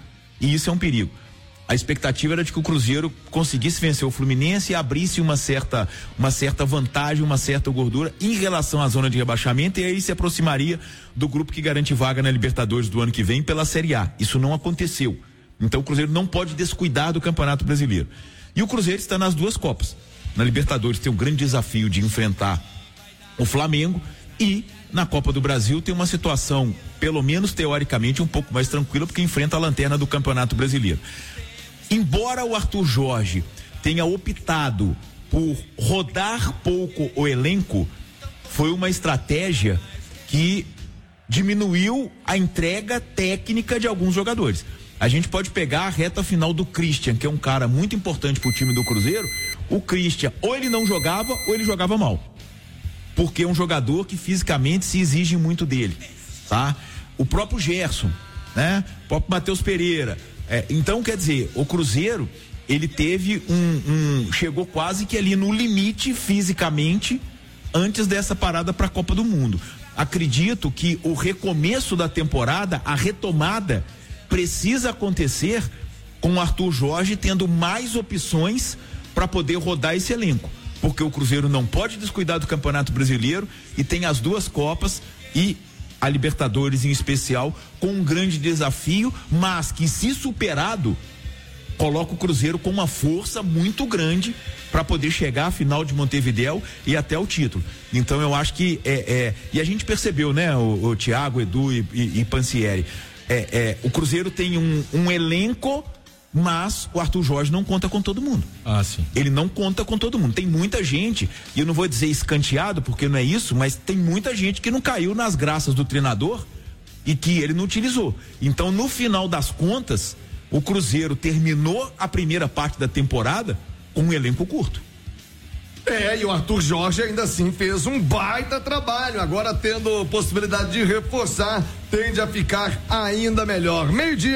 A expectativa era de que o Cruzeiro conseguisse vencer o Fluminense e abrisse uma certa vantagem, uma certa gordura em relação à zona de rebaixamento, e aí se aproximaria do grupo que garante vaga na Libertadores do ano que vem pela Série A. Isso não aconteceu. Então o Cruzeiro não pode descuidar do Campeonato Brasileiro. E o Cruzeiro está nas duas Copas. Na Libertadores tem o grande desafio de enfrentar o Flamengo, e na Copa do Brasil tem uma situação, pelo menos teoricamente, um pouco mais tranquila, porque enfrenta a lanterna do Campeonato Brasileiro. Embora o Arthur Jorge tenha optado por rodar pouco o elenco, foi uma estratégia que diminuiu a entrega técnica de alguns jogadores. A gente pode pegar a reta final do Christian, que é um cara muito importante pro time do Cruzeiro. O Christian, ou ele não jogava, ou ele jogava mal. Porque é um jogador que fisicamente se exige muito dele, tá? O próprio Gerson, né? O próprio Matheus Pereira. Então, quer dizer, o Cruzeiro, ele teve chegou quase que ali no limite fisicamente antes dessa parada para a Copa do Mundo. Acredito que o recomeço da temporada, a retomada, precisa acontecer com o Arthur Jorge tendo mais opções para poder rodar esse elenco, porque o Cruzeiro não pode descuidar do Campeonato Brasileiro e tem as duas Copas e a Libertadores em especial, com um grande desafio, mas que, se superado, coloca o Cruzeiro com uma força muito grande para poder chegar à final de Montevidéu e até o título. Então eu acho que e a gente percebeu, né, o Thiago, Edu e Pansieri, o Cruzeiro tem um elenco, mas o Arthur Jorge não conta com todo mundo. Sim. Ele não conta com todo mundo. Tem muita gente, e eu não vou dizer escanteado, porque não é isso, mas tem muita gente que não caiu nas graças do treinador e que ele não utilizou. Então, no final das contas, o Cruzeiro terminou a primeira parte da temporada com um elenco curto. E o Arthur Jorge ainda assim fez um baita trabalho. Agora, tendo possibilidade de reforçar, tende a ficar ainda melhor.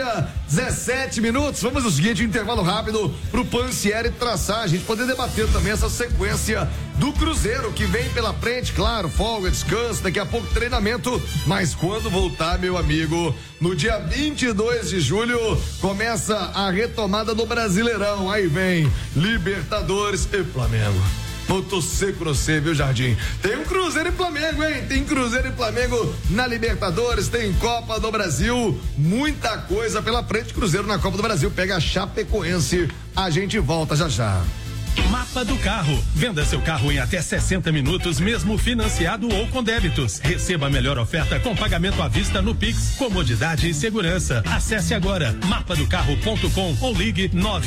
12:17. Vamos ao seguinte, intervalo rápido pro Pansieri traçar, a gente poder debater também essa sequência do Cruzeiro que vem pela frente. Claro, folga, descanso, daqui a pouco treinamento, mas quando voltar, meu amigo, no dia 22 de julho começa a retomada do Brasileirão. Aí vem Libertadores e Flamengo. Eu tô seco no você, viu, Jardim? Tem um Cruzeiro e Flamengo, hein? Tem Cruzeiro e Flamengo na Libertadores, tem Copa do Brasil, muita coisa pela frente. Cruzeiro na Copa do Brasil pega a Chapecoense. A gente volta já já. Mapa do Carro. Venda seu carro em até 60 minutos, mesmo financiado ou com débitos. Receba a melhor oferta com pagamento à vista no Pix, comodidade e segurança. Acesse agora mapadocarro.com ou ligue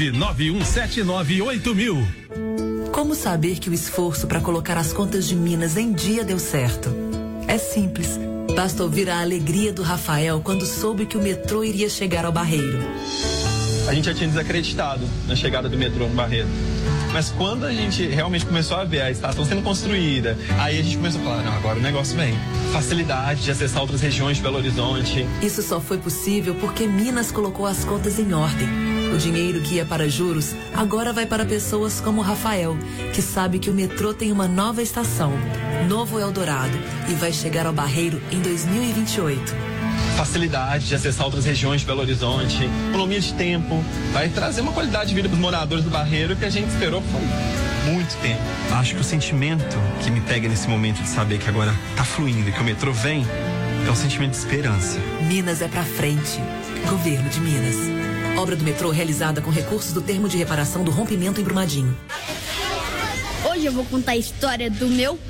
991798000. Como saber que o esforço para colocar as contas de Minas em dia deu certo? É simples. Basta ouvir a alegria do Rafael quando soube que o metrô iria chegar ao Barreiro. A gente já tinha desacreditado na chegada do metrô no Barreiro. Mas quando a gente realmente começou a ver a estação sendo construída, aí a gente começou a falar, não, agora o negócio vem. Facilidade de acessar outras regiões de Belo Horizonte. Isso só foi possível porque Minas colocou as contas em ordem. O dinheiro que ia para juros agora vai para pessoas como o Rafael, que sabe que o metrô tem uma nova estação, Novo Eldorado, e vai chegar ao Barreiro em 2028. Facilidade de acessar outras regiões de Belo Horizonte, economia de tempo, vai trazer uma qualidade de vida para os moradores do Barreiro que a gente esperou por muito tempo. Acho que o sentimento que me pega nesse momento de saber que agora tá fluindo e que o metrô vem é um sentimento de esperança. Minas é pra frente. Governo de Minas. Obra do metrô realizada com recursos do termo de reparação do rompimento em Brumadinho. Hoje eu vou contar a história do meu pai.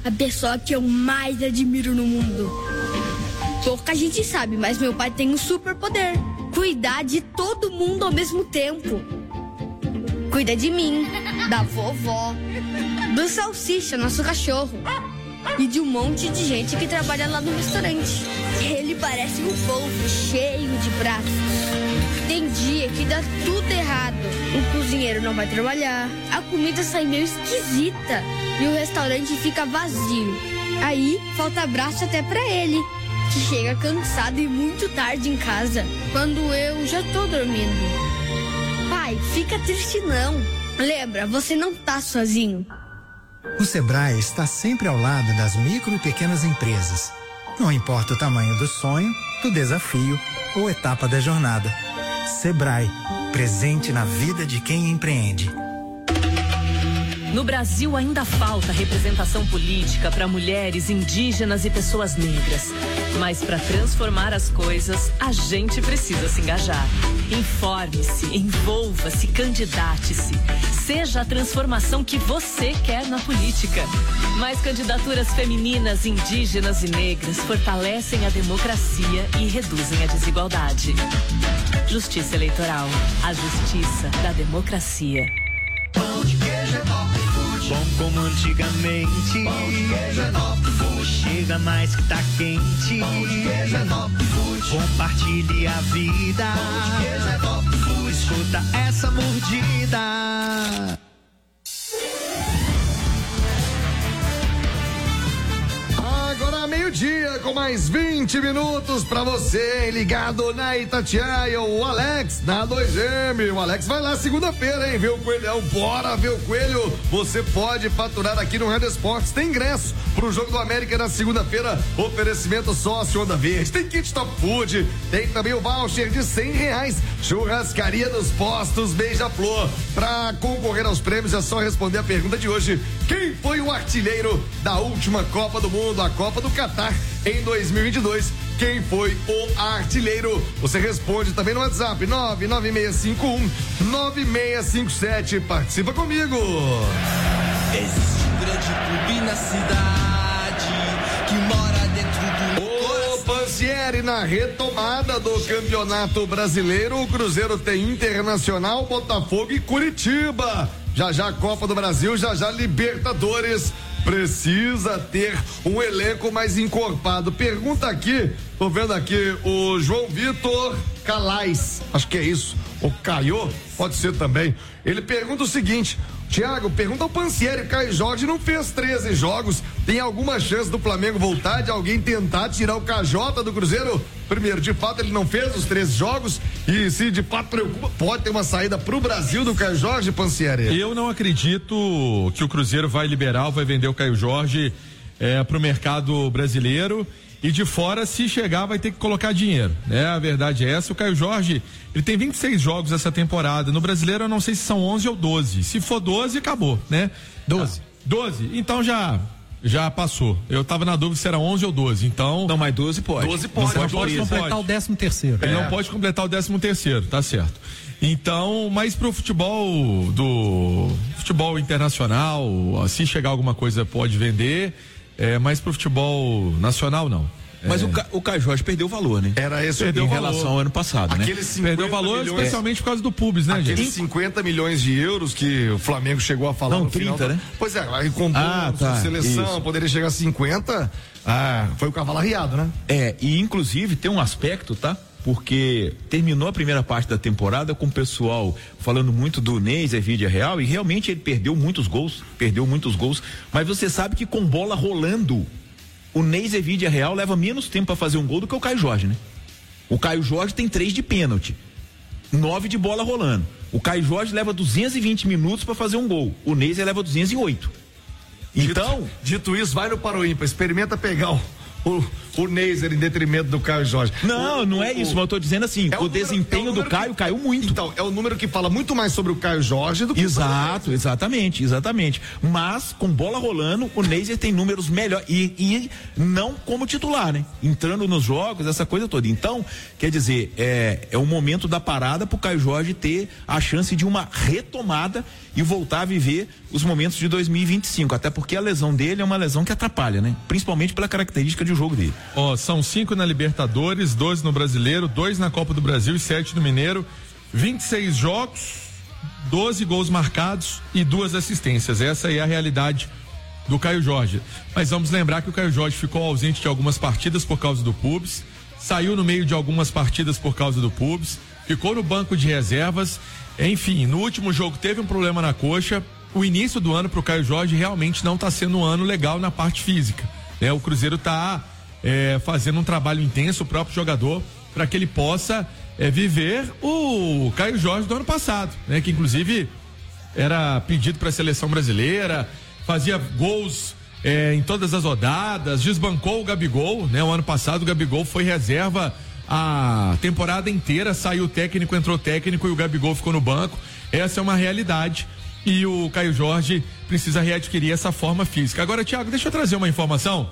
a pessoa que eu mais admiro no mundo. Pouca gente sabe, mas meu pai tem um superpoder: cuidar de todo mundo ao mesmo tempo. Cuida de mim, da vovó, do Salsicha, nosso cachorro, e de um monte de gente que trabalha lá no restaurante. Ele parece um polvo cheio de braços. Tem dia que dá tudo errado. O cozinheiro não vai trabalhar, a comida sai meio esquisita e o restaurante fica vazio. Aí falta braço até pra ele, que chega cansado e muito tarde em casa, quando eu já tô dormindo. Pai, fica triste não. Lembra, você não tá sozinho. O Sebrae está sempre ao lado das micro e pequenas empresas. Não importa o tamanho do sonho, do desafio ou etapa da jornada. Sebrae, presente na vida de quem empreende. No Brasil ainda falta representação política para mulheres, indígenas e pessoas negras. Mas para transformar as coisas, a gente precisa se engajar. Informe-se, envolva-se, candidate-se. Seja a transformação que você quer na política. Mais candidaturas femininas, indígenas e negras fortalecem a democracia e reduzem a desigualdade. Justiça Eleitoral. A justiça da democracia. Pão de queijo é Top Food. Bom como antigamente. Pão de queijo é Top Food. Chega mais que tá quente. Pão de queijo é Top Food. Compartilhe a vida. Pão de queijo é Top Food. Escuta essa mordida. Agora meio-dia, com mais 20 minutos pra você, ligado na Itatiaia, o Alex, na 2M. O Alex vai lá segunda-feira, hein? Ver o Coelhão, bora ver o Coelho. Você pode faturar aqui no Rádio Esportes. Tem ingresso pro Jogo do América na segunda-feira. Oferecimento sócio Onda Verde. Tem kit Top Food. Tem também o voucher de R$100. Churrascaria dos Postos Beija-Flor. Pra concorrer aos prêmios é só responder a pergunta de hoje: quem foi o artilheiro da última Copa do Mundo, a Copa do Catar, em 2022? Quem foi o artilheiro? Você responde também no WhatsApp 99651-9657. Participa comigo. Existe um grande clube na cidade que mora dentro do O Pansieri na retomada do Campeonato Brasileiro. O Cruzeiro tem Internacional, Botafogo e Curitiba. Já já Copa do Brasil, já já Libertadores. Precisa ter um elenco mais encorpado. Pergunta aqui, tô vendo aqui o João Vitor Calais, acho que é isso, o Caio, pode ser também. Ele pergunta o seguinte: Thiago, pergunta ao Pansieri, o Caio Jorge não fez 13 jogos, tem alguma chance do Flamengo voltar, de alguém tentar tirar o KJ do Cruzeiro? Primeiro, de fato ele não fez os 13 jogos, e se de fato preocupa, pode ter uma saída pro Brasil do Caio Jorge, Pansieri? Eu não acredito que o Cruzeiro vai liberar ou vai vender o Caio Jorge pro mercado brasileiro, e de fora, se chegar, vai ter que colocar dinheiro, né? A verdade é essa. O Caio Jorge, ele tem 26 jogos essa temporada. No Brasileiro, eu não sei se são 11 ou 12. Se for 12, acabou, né? 12. 12. Então já passou. Eu tava na dúvida se era 11 ou 12. Então. Não, mas 12 pode. 12 pode. Não pode completar o 13º. Ele não pode completar o 13º, tá certo. Então, mas pro futebol futebol internacional, se chegar alguma coisa pode vender. Mas pro futebol nacional não. Mas o Caio Jorge perdeu valor, né? Era esse em relação ao ano passado, né? Perdeu valor especialmente por causa do Pubs, né, gente? Aqueles 50 milhões de euros que o Flamengo chegou a falar no 30, final, né? Pois é, aí comprou seleção, isso. Poderia chegar a 50, foi o cavalo arriado, né? E inclusive tem um aspecto, tá? Porque terminou a primeira parte da temporada com o pessoal falando muito do Ney Vídea Real, e realmente ele perdeu muitos gols, mas você sabe que com bola rolando, o Ney Vídea Real leva menos tempo para fazer um gol do que o Caio Jorge, né? O Caio Jorge tem 3 de pênalti, 9 de bola rolando. O Caio Jorge leva 220 minutos para fazer um gol, o Ney leva 208. Então, dito isso, vai no Paroímpa, experimenta pegar o Neiser em detrimento do Caio Jorge. Não é isso, mas eu tô dizendo assim, o desempenho do Caio caiu muito. Então, é o número que fala muito mais sobre o Caio Jorge do que Exatamente. Mas, com bola rolando, o Neiser tem números melhores e não como titular, né? Entrando nos jogos, essa coisa toda. Então, quer dizer, é o momento da parada pro Caio Jorge ter a chance de uma retomada e voltar a viver os momentos de 2025, até porque a lesão dele é uma lesão que atrapalha, né? Principalmente pela característica de jogo dele. São 5 na Libertadores, 12 no Brasileiro, 2 na Copa do Brasil e 7 no Mineiro, 26 jogos, 12 gols marcados e 2 assistências. Essa aí é a realidade do Caio Jorge. Mas vamos lembrar que o Caio Jorge ficou ausente de algumas partidas por causa do pubis, saiu no meio de algumas partidas por causa do pubis, ficou no banco de reservas. Enfim, no último jogo teve um problema na coxa. O início do ano pro Caio Jorge realmente não tá sendo um ano legal na parte física, né? O Cruzeiro tá fazendo um trabalho intenso, o próprio jogador, para que ele possa viver o Caio Jorge do ano passado, né? Que inclusive era pedido para a seleção brasileira, fazia gols em todas as rodadas, desbancou o Gabigol, né? O ano passado o Gabigol foi reserva a temporada inteira, saiu o técnico, entrou técnico e o Gabigol ficou no banco. Essa é uma realidade e o Caio Jorge precisa readquirir essa forma física. Agora, Thiago, deixa eu trazer uma informação,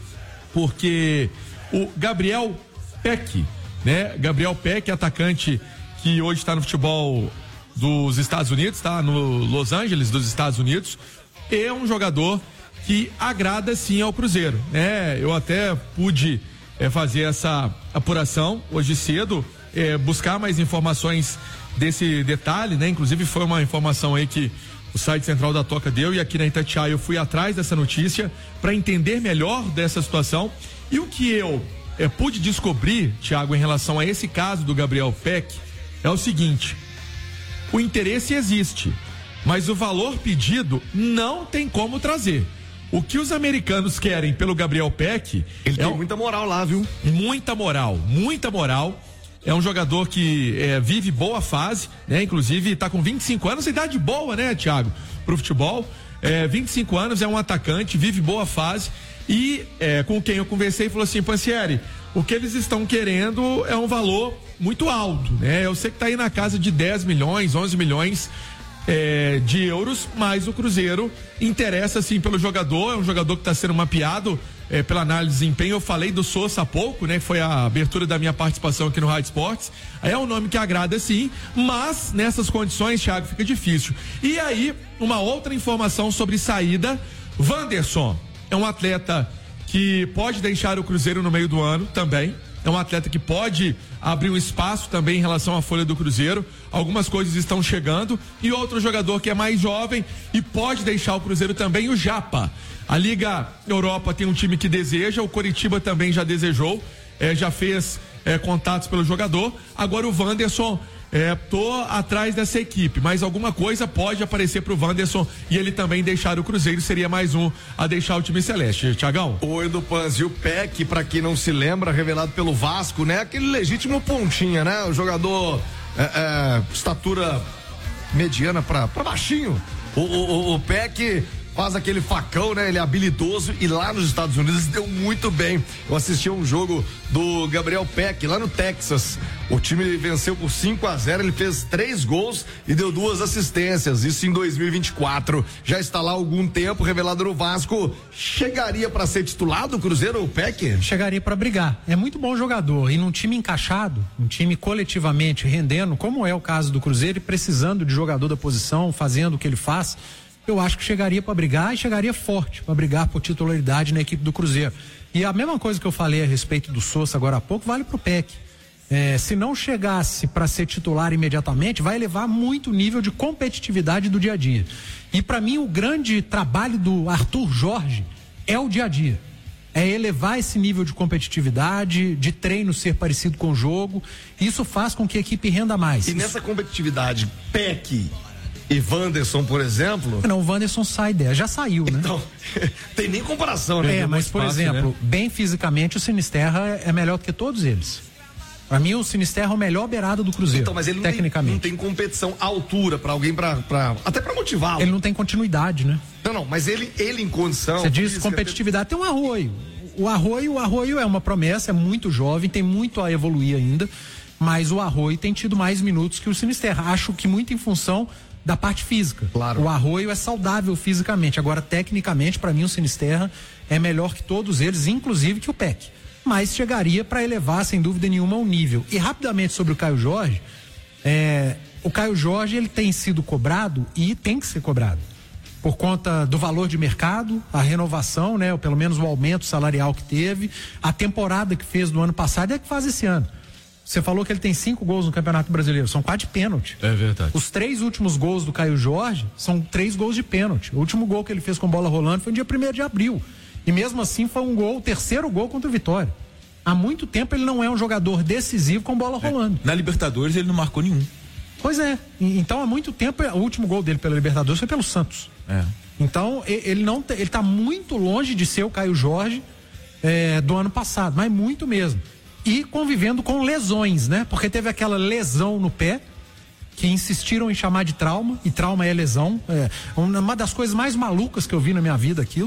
porque o Gabriel Peck, né? Gabriel Peck, atacante que hoje está no futebol dos Estados Unidos, tá no Los Angeles dos Estados Unidos, é um jogador que agrada sim ao Cruzeiro, né? Eu até pude fazer essa apuração hoje cedo, buscar mais informações desse detalhe, né? Inclusive foi uma informação aí que o site Central da Toca deu, e aqui na Itatiaia eu fui atrás dessa notícia para entender melhor dessa situação. E o que eu pude descobrir, Thiago, em relação a esse caso do Gabriel Peck é o seguinte: o interesse existe, mas o valor pedido não tem como trazer. O que os americanos querem pelo Gabriel Peck... Ele tem muita moral lá, viu? Muita moral. É um jogador que vive boa fase, né? Inclusive tá com 25 anos, idade boa, né, Thiago? Pro futebol. 25 anos, é um atacante, vive boa fase. E com quem eu conversei falou assim: Pansieri, o que eles estão querendo é um valor muito alto, né? Eu sei que tá aí na casa de 10 milhões, 11 milhões de euros, mas o Cruzeiro interessa sim pelo jogador. É um jogador que está sendo mapeado pela análise de desempenho. Eu falei do Sousa há pouco, né? Que foi a abertura da minha participação aqui no Rádio Esportes. É um nome que agrada sim, mas nessas condições, Thiago, fica difícil. E aí, uma outra informação sobre saída: Wanderson é um atleta que pode deixar o Cruzeiro no meio do ano também. É um atleta que pode abrir um espaço também em relação à folha do Cruzeiro. Algumas coisas estão chegando. E outro jogador que é mais jovem e pode deixar o Cruzeiro também, o Japa. A Liga Europa tem um time que deseja, o Coritiba também já desejou, já fez contatos pelo jogador. Agora o Wanderson, tô atrás dessa equipe, mas alguma coisa pode aparecer pro Wanderson e ele também deixar o Cruzeiro, seria mais um a deixar o time celeste. Thiagão? Oi, do Panz, e o Peck, pra quem não se lembra, revelado pelo Vasco, né? Aquele legítimo pontinha, né? O jogador estatura mediana pra baixinho. O Peck faz aquele facão, né? Ele é habilidoso e lá nos Estados Unidos deu muito bem. Eu assisti a um jogo do Gabriel Peck lá no Texas. O time venceu por 5-0, ele fez 3 gols e deu 2 assistências. Isso em 2024. Já está lá há algum tempo, revelado no Vasco. Chegaria para ser titular do Cruzeiro, o Peck? Chegaria para brigar. É muito bom jogador e num time encaixado, um time coletivamente rendendo, como é o caso do Cruzeiro, e precisando de jogador da posição, fazendo o que ele faz, eu acho que chegaria para brigar e chegaria forte para brigar por titularidade na equipe do Cruzeiro. E a mesma coisa que eu falei a respeito do Sousa agora há pouco vale pro Peck. Se não chegasse para ser titular imediatamente, vai elevar muito o nível de competitividade do dia a dia. E para mim o grande trabalho do Arthur Jorge é o dia a dia. É elevar esse nível de competitividade, de treino ser parecido com o jogo. Isso faz com que a equipe renda mais. E nessa competitividade, Peck e Wanderson, por exemplo? Não, o Wanderson já saiu, né? Então, tem nem comparação, né? Mas por exemplo, né? Bem fisicamente, o Sinisterra é melhor do que todos eles. Pra mim, o Sinisterra é o melhor beirada do Cruzeiro. Então, mas ele tecnicamente não tem competição à altura pra alguém até pra motivá-lo. Ele não tem continuidade, né? Não, mas ele em condição. Você diz competitividade, tem um Arroio. O Arroio é uma promessa, é muito jovem, tem muito a evoluir ainda, mas o Arroio tem tido mais minutos que o Sinisterra. Acho que muito em função da parte física. Claro. O Arroio é saudável fisicamente, agora tecnicamente para mim o Sinisterra é melhor que todos eles, inclusive que o Peck. Mas chegaria para elevar sem dúvida nenhuma o nível. E rapidamente sobre o Caio Jorge, o Caio Jorge ele tem sido cobrado e tem que ser cobrado por conta do valor de mercado, a renovação, né, ou pelo menos o aumento salarial que teve, a temporada que fez do ano passado e a que faz esse ano. Você falou que ele tem 5 gols no Campeonato Brasileiro, são 4 de pênalti. É verdade. Os 3 últimos gols do Caio Jorge são 3 gols de pênalti. O último gol que ele fez com bola rolando foi no dia 1º de abril. E mesmo assim foi o terceiro gol contra o Vitória. Há muito tempo ele não é um jogador decisivo com bola rolando. Na Libertadores ele não marcou nenhum. Pois é. Então há muito tempo o último gol dele pela Libertadores foi pelo Santos. Então ele tá muito longe de ser o Caio Jorge do ano passado, mas muito mesmo. E convivendo com lesões, né? Porque teve aquela lesão no pé que insistiram em chamar de trauma, e trauma é lesão. Uma das coisas mais malucas que eu vi na minha vida aquilo.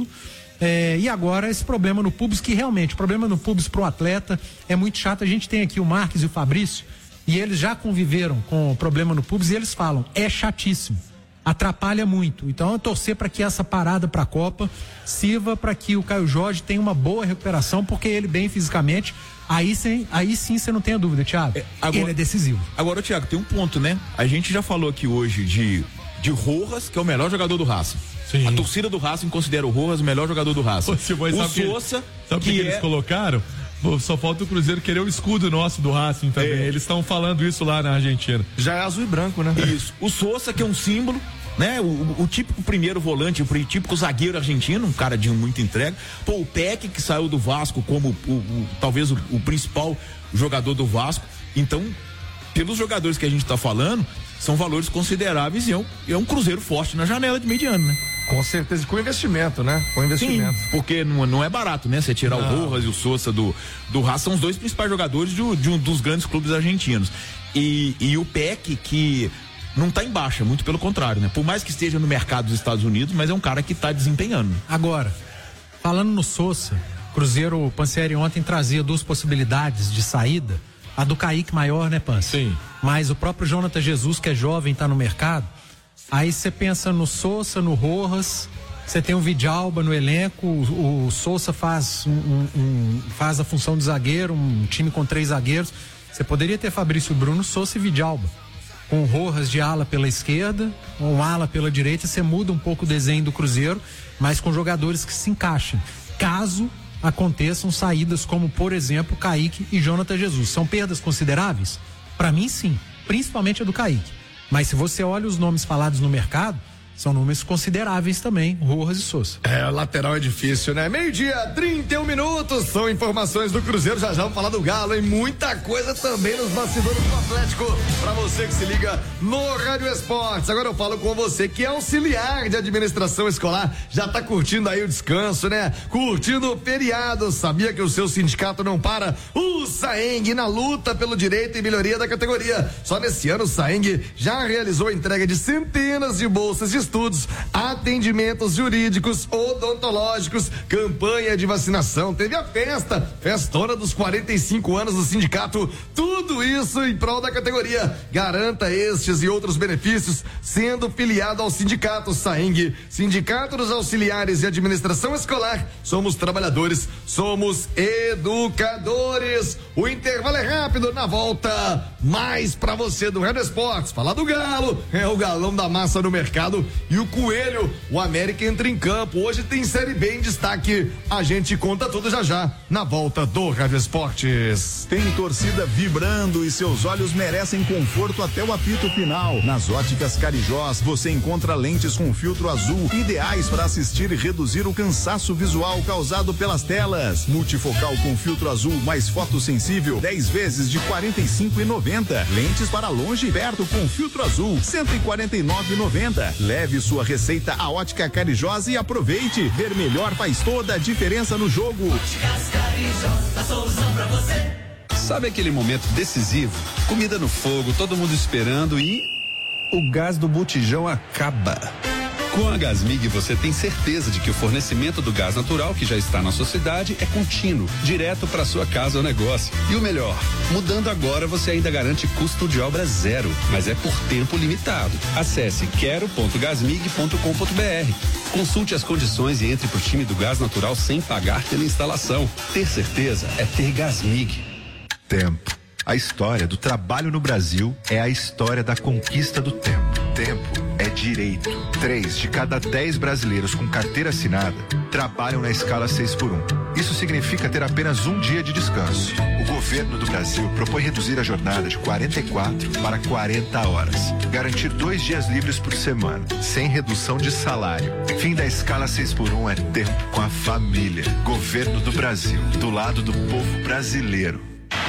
E agora esse problema no pubis, que realmente o problema no pubis pro atleta é muito chato. A gente tem aqui o Marques e o Fabrício e eles já conviveram com o problema no pubis e eles falam, é chatíssimo, atrapalha muito. Então eu torcer para que essa parada para a Copa sirva para que o Caio Jorge tenha uma boa recuperação, porque ele bem fisicamente, aí sim você não tem a dúvida, Thiago, ele é decisivo. Agora, Thiago, tem um ponto, né? A gente já falou aqui hoje de Rojas, que é o melhor jogador do Racing. Sim. A torcida do Racing considera o Rojas o melhor jogador do Racing. O Sousa, sabe que eles colocaram? Só falta o Cruzeiro querer o escudo nosso do Racing também. Eles estão falando isso lá na Argentina. Já é azul e branco, né? Isso. O Sousa, que é um símbolo, né? O típico primeiro volante, o típico zagueiro argentino, um cara de muita entrega. O Peck, que saiu do Vasco como talvez o principal jogador do Vasco. Então, pelos jogadores que a gente está falando, são valores consideráveis e é um Cruzeiro forte na janela de meio de ano, né? Com certeza, com investimento, né? Com investimento. Sim, porque não é barato, né? Você tirar o Rojas e o Sousa do Racing, são os dois principais jogadores de um dos grandes clubes argentinos. E o Peck, que não tá em baixa, muito pelo contrário, né? Por mais que esteja no mercado dos Estados Unidos, mas é um cara que tá desempenhando. Agora, falando no Sousa, Cruzeiro, o Pansieri ontem trazia 2 possibilidades de saída. A do Kaique maior, né, Pansi? Sim. Mas o próprio Jonathan Jesus, que é jovem, tá no mercado. Aí você pensa no Sousa, no Rojas, você tem o Vidalba no elenco, o Sousa faz faz a função de zagueiro, um time com 3 zagueiros. Você poderia ter Fabrício Bruno, Sousa e Vidalba. Com o Rojas de ala pela esquerda, um ala pela direita, você muda um pouco o desenho do Cruzeiro, mas com jogadores que se encaixem. Caso aconteçam saídas como, por exemplo, Kaique e Jonathan Jesus. São perdas consideráveis? Para mim, sim. Principalmente a do Kaique. Mas se você olha os nomes falados no mercado, são números consideráveis também, Rojas e Sousa. Lateral é difícil, né? 12:31 minutos, são informações do Cruzeiro, já vamos falar do Galo, hein? Muita coisa também nos bastidores do Atlético, pra você que se liga no Rádio Esportes. Agora eu falo com você que é auxiliar de administração escolar, já tá curtindo aí o descanso, né? Curtindo o feriado, sabia que o seu sindicato não para? O Saeng na luta pelo direito e melhoria da categoria. Só nesse ano o Saeng já realizou a entrega de centenas de bolsas de estudos, atendimentos jurídicos, odontológicos, campanha de vacinação, teve a festona dos 45 anos do sindicato, tudo isso em prol da categoria. Garanta estes e outros benefícios sendo filiado ao sindicato Saeng, Sindicato dos Auxiliares de Administração Escolar. Somos trabalhadores, somos educadores. O intervalo é rápido, na volta mais pra você do Rádio Esportes. Falar do Galo, é o galão da massa no mercado. E o Coelho, o América entra em campo. Hoje tem Série B em destaque. A gente conta tudo já na volta do Rádio Esportes. Tem torcida vibrando e seus olhos merecem conforto até o apito final. Nas Óticas Carijós você encontra lentes com filtro azul, ideais para assistir e reduzir o cansaço visual causado pelas telas. Multifocal com filtro azul mais fotossensível, 10 vezes de R$ 45,90. Lentes para longe e perto com filtro azul, R$ 149,90. Leve sua receita à Ótica Carijós e aproveite. Ver melhor faz toda a diferença no jogo. Óticas Carijós, a solução pra você. Sabe aquele momento decisivo? Comida no fogo, todo mundo esperando e o gás do botijão acaba. Com a Gasmig você tem certeza de que o fornecimento do gás natural que já está na sua cidade é contínuo, direto para sua casa ou negócio. E o melhor, mudando agora você ainda garante custo de obra zero, mas é por tempo limitado. Acesse quero.gasmig.com.br. Consulte as condições e entre pro time do gás natural sem pagar pela instalação. Ter certeza é ter Gasmig. Tempo. A história do trabalho no Brasil é a história da conquista do tempo. Tempo é direito. 3 de cada 10 brasileiros com carteira assinada trabalham na escala 6x1. Isso significa ter apenas um dia de descanso. O governo do Brasil propõe reduzir a jornada de 44 para 40 horas. Garantir 2 dias livres por semana, sem redução de salário. Fim da escala 6x1 é tempo com a família. Governo do Brasil, do lado do povo brasileiro.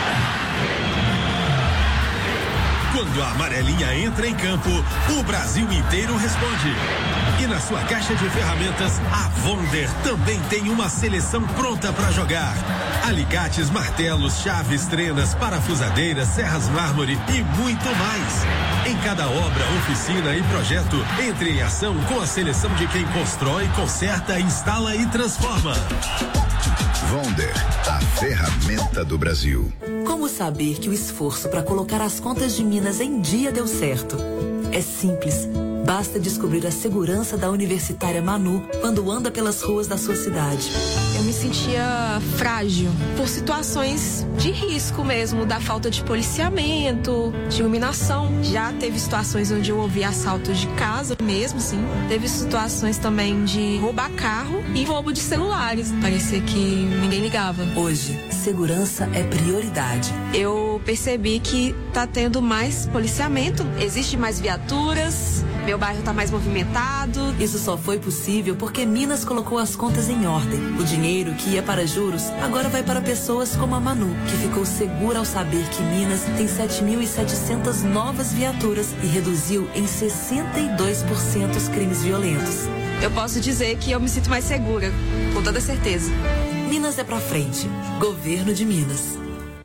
Quando a amarelinha entra em campo, o Brasil inteiro responde. E na sua caixa de ferramentas, a Wonder também tem uma seleção pronta para jogar. Alicates, martelos, chaves, trenas, parafusadeiras, serras mármore e muito mais. Em cada obra, oficina e projeto, entre em ação com a seleção de quem constrói, conserta, instala e transforma. Wonder, a ferramenta do Brasil. Como saber que o esforço para colocar as contas de Minas em dia deu certo? É simples. Basta descobrir a segurança da universitária Manu quando anda pelas ruas da sua cidade. Eu me sentia frágil por situações de risco mesmo, da falta de policiamento, de iluminação. Já teve situações onde eu ouvi assaltos de casa mesmo, sim. Teve situações também de roubar carro e roubo de celulares. Parecia que ninguém ligava. Hoje, segurança é prioridade. Eu percebi que tá tendo mais policiamento, existe mais viaturas, meu bairro tá mais movimentado. Isso só foi possível porque Minas colocou as contas em ordem. O dinheiro que ia para juros agora vai para pessoas como a Manu, que ficou segura ao saber que Minas tem 7.700 novas viaturas e reduziu em 62% os crimes violentos. Eu posso dizer que eu me sinto mais segura, com toda certeza. Minas é pra frente. Governo de Minas.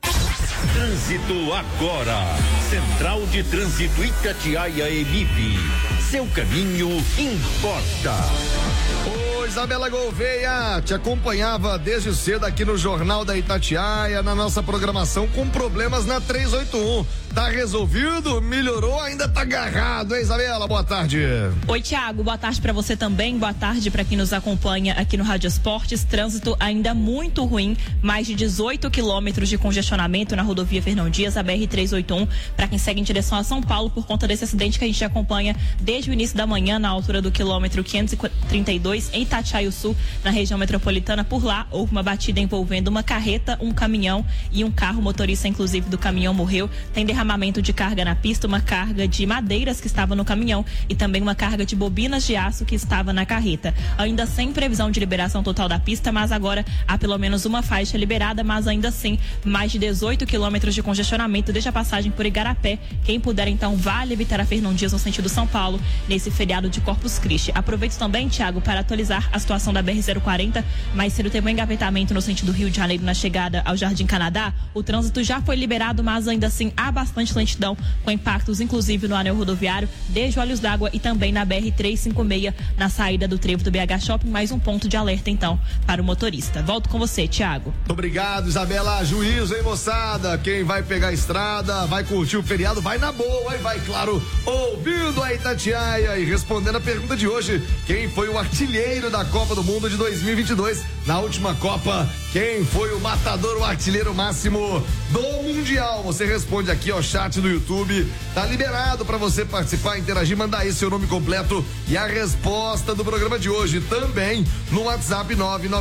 Trânsito agora. Central de Trânsito Itatiaia Emip. Seu caminho importa. Ô, Isabela Gouveia, te acompanhava desde cedo aqui no Jornal da Itatiaia, na nossa programação, com problemas na 381. Tá resolvido? Melhorou? Ainda tá agarrado, hein, Isabela? Boa tarde. Oi, Thiago. Boa tarde pra você também. Boa tarde pra quem nos acompanha aqui no Rádio Esportes. Trânsito ainda muito ruim. Mais de 18 quilômetros de congestionamento na rodovia Fernão Dias, a BR-381, pra quem segue em direção a São Paulo, por conta desse acidente que a gente acompanha desde o início da manhã, na altura do quilômetro 532, em Itatiaia-Sul, na região metropolitana. Por lá, houve uma batida envolvendo uma carreta, um caminhão e um carro. O motorista, inclusive, do caminhão morreu. Tem derramamento de carga na pista, uma carga de madeiras que estava no caminhão e também uma carga de bobinas de aço que estava na carreta. Ainda sem previsão de liberação total da pista, mas agora há pelo menos uma faixa liberada, mas ainda assim mais de 18 quilômetros de congestionamento desde a passagem por Igarapé. Quem puder, então, vale evitar a Fernão Dias no sentido São Paulo, nesse feriado de Corpus Christi. Aproveito também, Thiago, para atualizar a situação da BR-040. Mais cedo teve um engavetamento no sentido Rio de Janeiro na chegada ao Jardim Canadá. O trânsito já foi liberado, mas ainda assim há bastante lentidão, com impactos inclusive no anel rodoviário, desde Olhos d'Água e também na BR-356, na saída do trevo do BH Shopping. Mais um ponto de alerta, então, para o motorista. Volto com você, Thiago. Obrigado, Isabela. Juízo, hein, moçada? Quem vai pegar a estrada, vai curtir o feriado, vai na boa e vai, claro, ouvindo a Itatiaia e respondendo a pergunta de hoje: quem foi o artilheiro da Copa do Mundo de 2022? Na última Copa, quem foi o matador, o artilheiro máximo do Mundial? Você responde aqui ao chat do YouTube. Tá liberado para você participar, interagir, mandar aí seu nome completo e a resposta do programa de hoje também no WhatsApp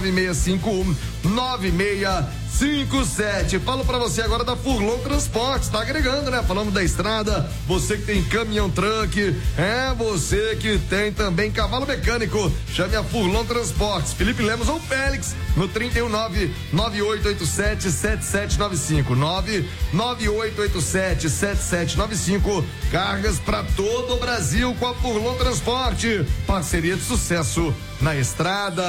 996519657. Falo pra você agora da Furlon Transportes, tá agregando, né? Falando da estrada, você que tem caminhão truck, você que tem também cavalo mecânico, chame a Furlon Transportes, Felipe Lemos ou Félix, no 319-9887-7795, 99887-7795, cargas pra todo o Brasil com a Furlon Transporte, parceria de sucesso na estrada.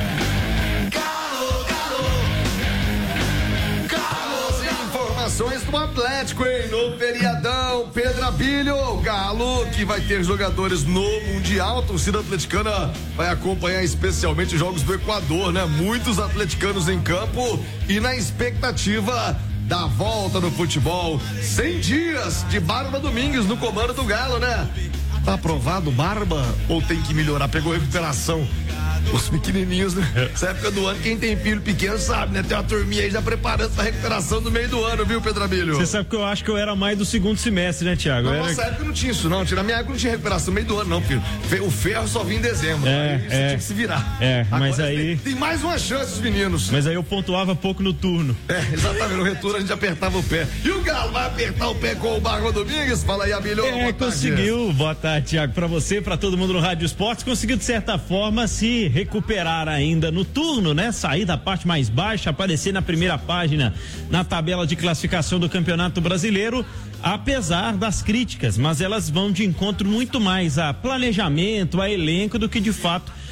Informações do com o Atlético, hein? No feriadão, Pedro Abílio, Galo, que vai ter jogadores no Mundial. A torcida atleticana vai acompanhar especialmente os jogos do Equador, né? Muitos atleticanos em campo e na expectativa da volta do futebol. 100 dias de Barba Domingues no comando do Galo, né? Tá aprovado Barba ou tem que melhorar? Pegou recuperação. Os pequenininhos, né? Essa época do ano, quem tem filho pequeno sabe, né? Tem uma turminha aí já preparando pra recuperação do meio do ano, viu, Pedro Abílio? Você sabe que eu acho que eu era mais do segundo semestre, né, Thiago? Na nossa época não tinha isso, não. Na minha época não tinha recuperação no meio do ano, não, filho. O ferro só vinha em dezembro. Aí você tinha que se virar. Mas aí... Tem mais uma chance, os meninos. Mas aí eu pontuava pouco no turno. Exatamente. No retorno a gente apertava o pé. E o Galo vai apertar o pé com o Barba Domingues? Fala aí, Abílio. Conseguiu. Boa tarde, Thiago. Pra você, pra todo mundo no Rádio Esportes, conseguiu, de certa forma, se recuperar ainda no turno, né? Sair da parte mais baixa, aparecer na primeira página na tabela de classificação do Campeonato Brasileiro, apesar das críticas, mas elas vão de encontro muito mais a planejamento, a elenco, do que de fato